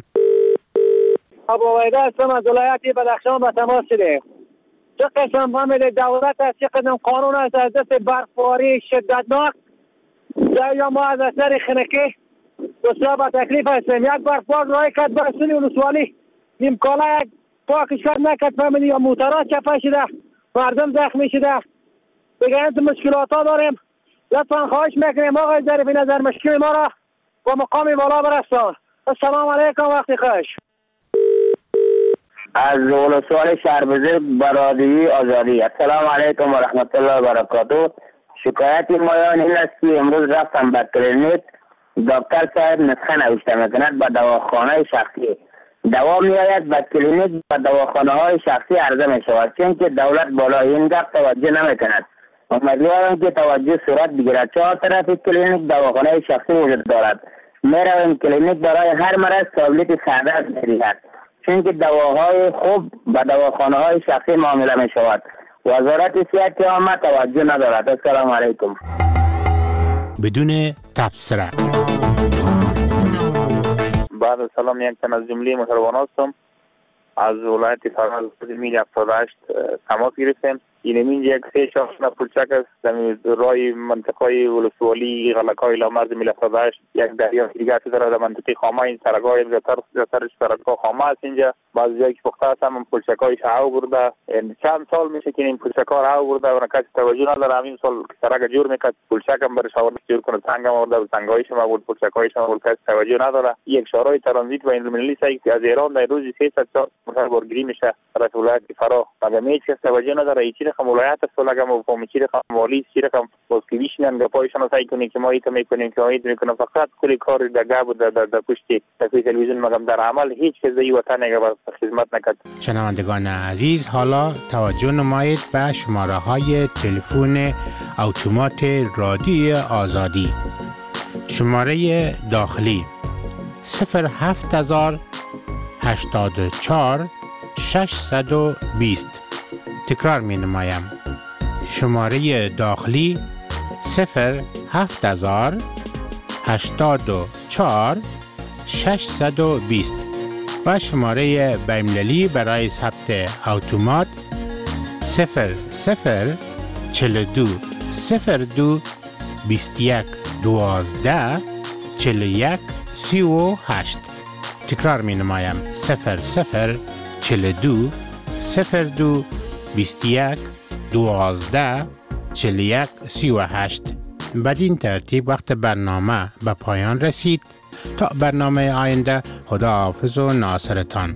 ابوعبیده هستم از ولایت بدخشان به تماس شدیم. چه قسم حامل دولت است، چه قسم قانون است از دست برفباری شدتناک یا ما از اثر خنکی بسیار به تکلیف هستیم. یک برفبار رای کرد برسونی ولسوالی نیمکالا یک پاکش کرد نکرد فهمیدی یا موترها چپه شده، مردم زخمی شده. دیگه این مشکلات ها داریم. لطفا خواهش میکنیم آقای ظریفی نظر مشکل ما را با مقام بالا برسان. السلام علیکم، وقتی خوش. از ولسوالی شهربزرگ برادری آزادی. السلام علیکم و رحمت الله و برکاته. شکایت مایان این است که امروز رفتم به کلینیک، دکتر صاحب نسخه نوشته میکند به دواخانه شخصی. دوا میآید به کلینیک و دواخانه های شخصی عرضه می شود، چون که دولت بالا این گپ توجه نمی کند. امیدوارم که توجه صورت بگیرد. 4 طرف کلینیک دواخانه شخصی وجود دارد. می رویم کلینیک برای هر مرض تابلت ساده می‌دهد، چون که دواهای خوب به دواخانه های شخصی معامله می شود. وزارت صحت عامه توجه ندارد. السلام علیکم. بدون تبصره. بعد از سلام یک تن از جمله مهربان هستم. از ولایت فرال میل 78 تماس گرفتیم. این یک 3-4 پلچک است در رای منطقه ولسوالی غلقای لامرز میل 78 یک دریا دیگه داره در منطقه خامه. این سرگاه زیادترش سرگاه خامه است. اینجا بعضی جایی که پخته است هم پلچک‌های شعو برده. چند سال میشه که این پلچک‌ها رو برده و کسی توجه نداره. همین سال سرگاه جور میکرد پلچک هم برش آورد جور کنه تنگ هم آورده و تنگایش هم آورد پلچک‌هایش هم آورد کسی توجه نداره. یک شورای ترانزیت و بین‌المللی است از ایران در روزی 300 تا بارگیری میشه در ولایت فرا. مگر هیچ کس توجه نداره. این چی رقم ولایت است ولی اگه مفهوم چی رقم والی چی رقم باسکیویشن گپایشون سعی کنیم که ما ایت میکنیم که ایت میکنیم فقط کلی کار در گاب و در پشت تلویزیون مگم در عمل هیچ کس در وطن نگه خدمت نکرد. شنوندگان عزیز، حالا توجه نمایید به شماره های تلفن اتومات رادیوی آزادی. شماره داخلی 07000 84 620. تکرار می نمایم. شماره داخلی 07000 84 620 و شماره بین‌المللی برای ثبت اتومات 0042 02 21 12 41 38. تکرار می نمایم. 0042 02 21 12 41 38. بدین ترتیب وقت برنامه به پایان رسید. تا برنامه آینده، خداحافظ و ناصرتان.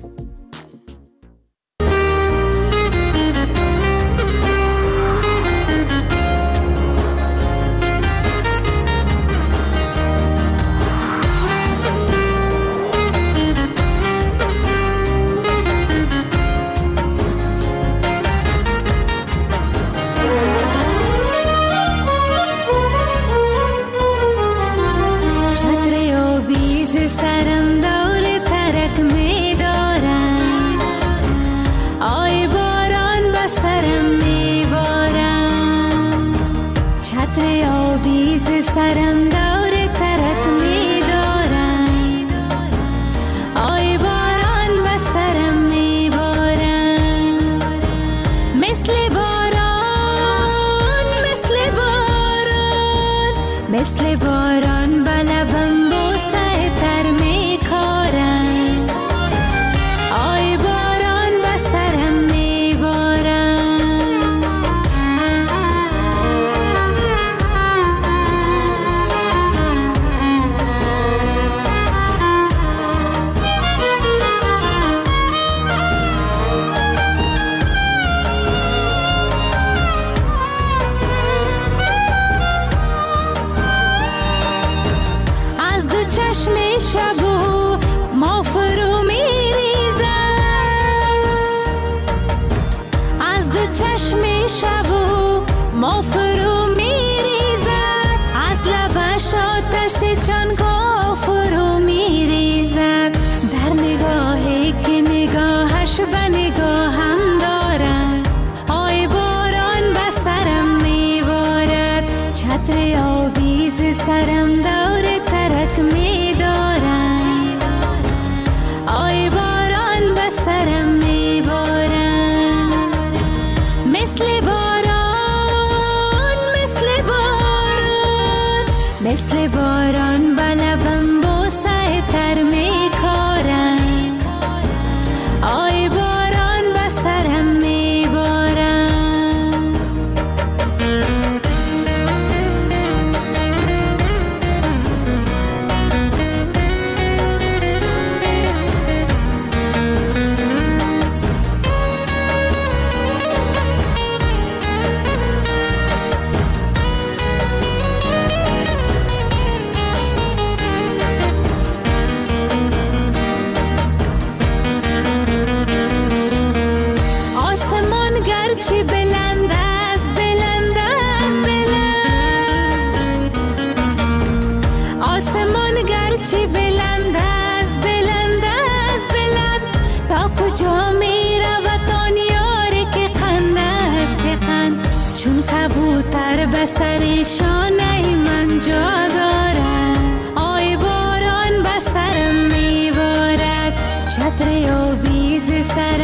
شانه من جا دارد آی باران به سرم میبارد قطره آبی ز سر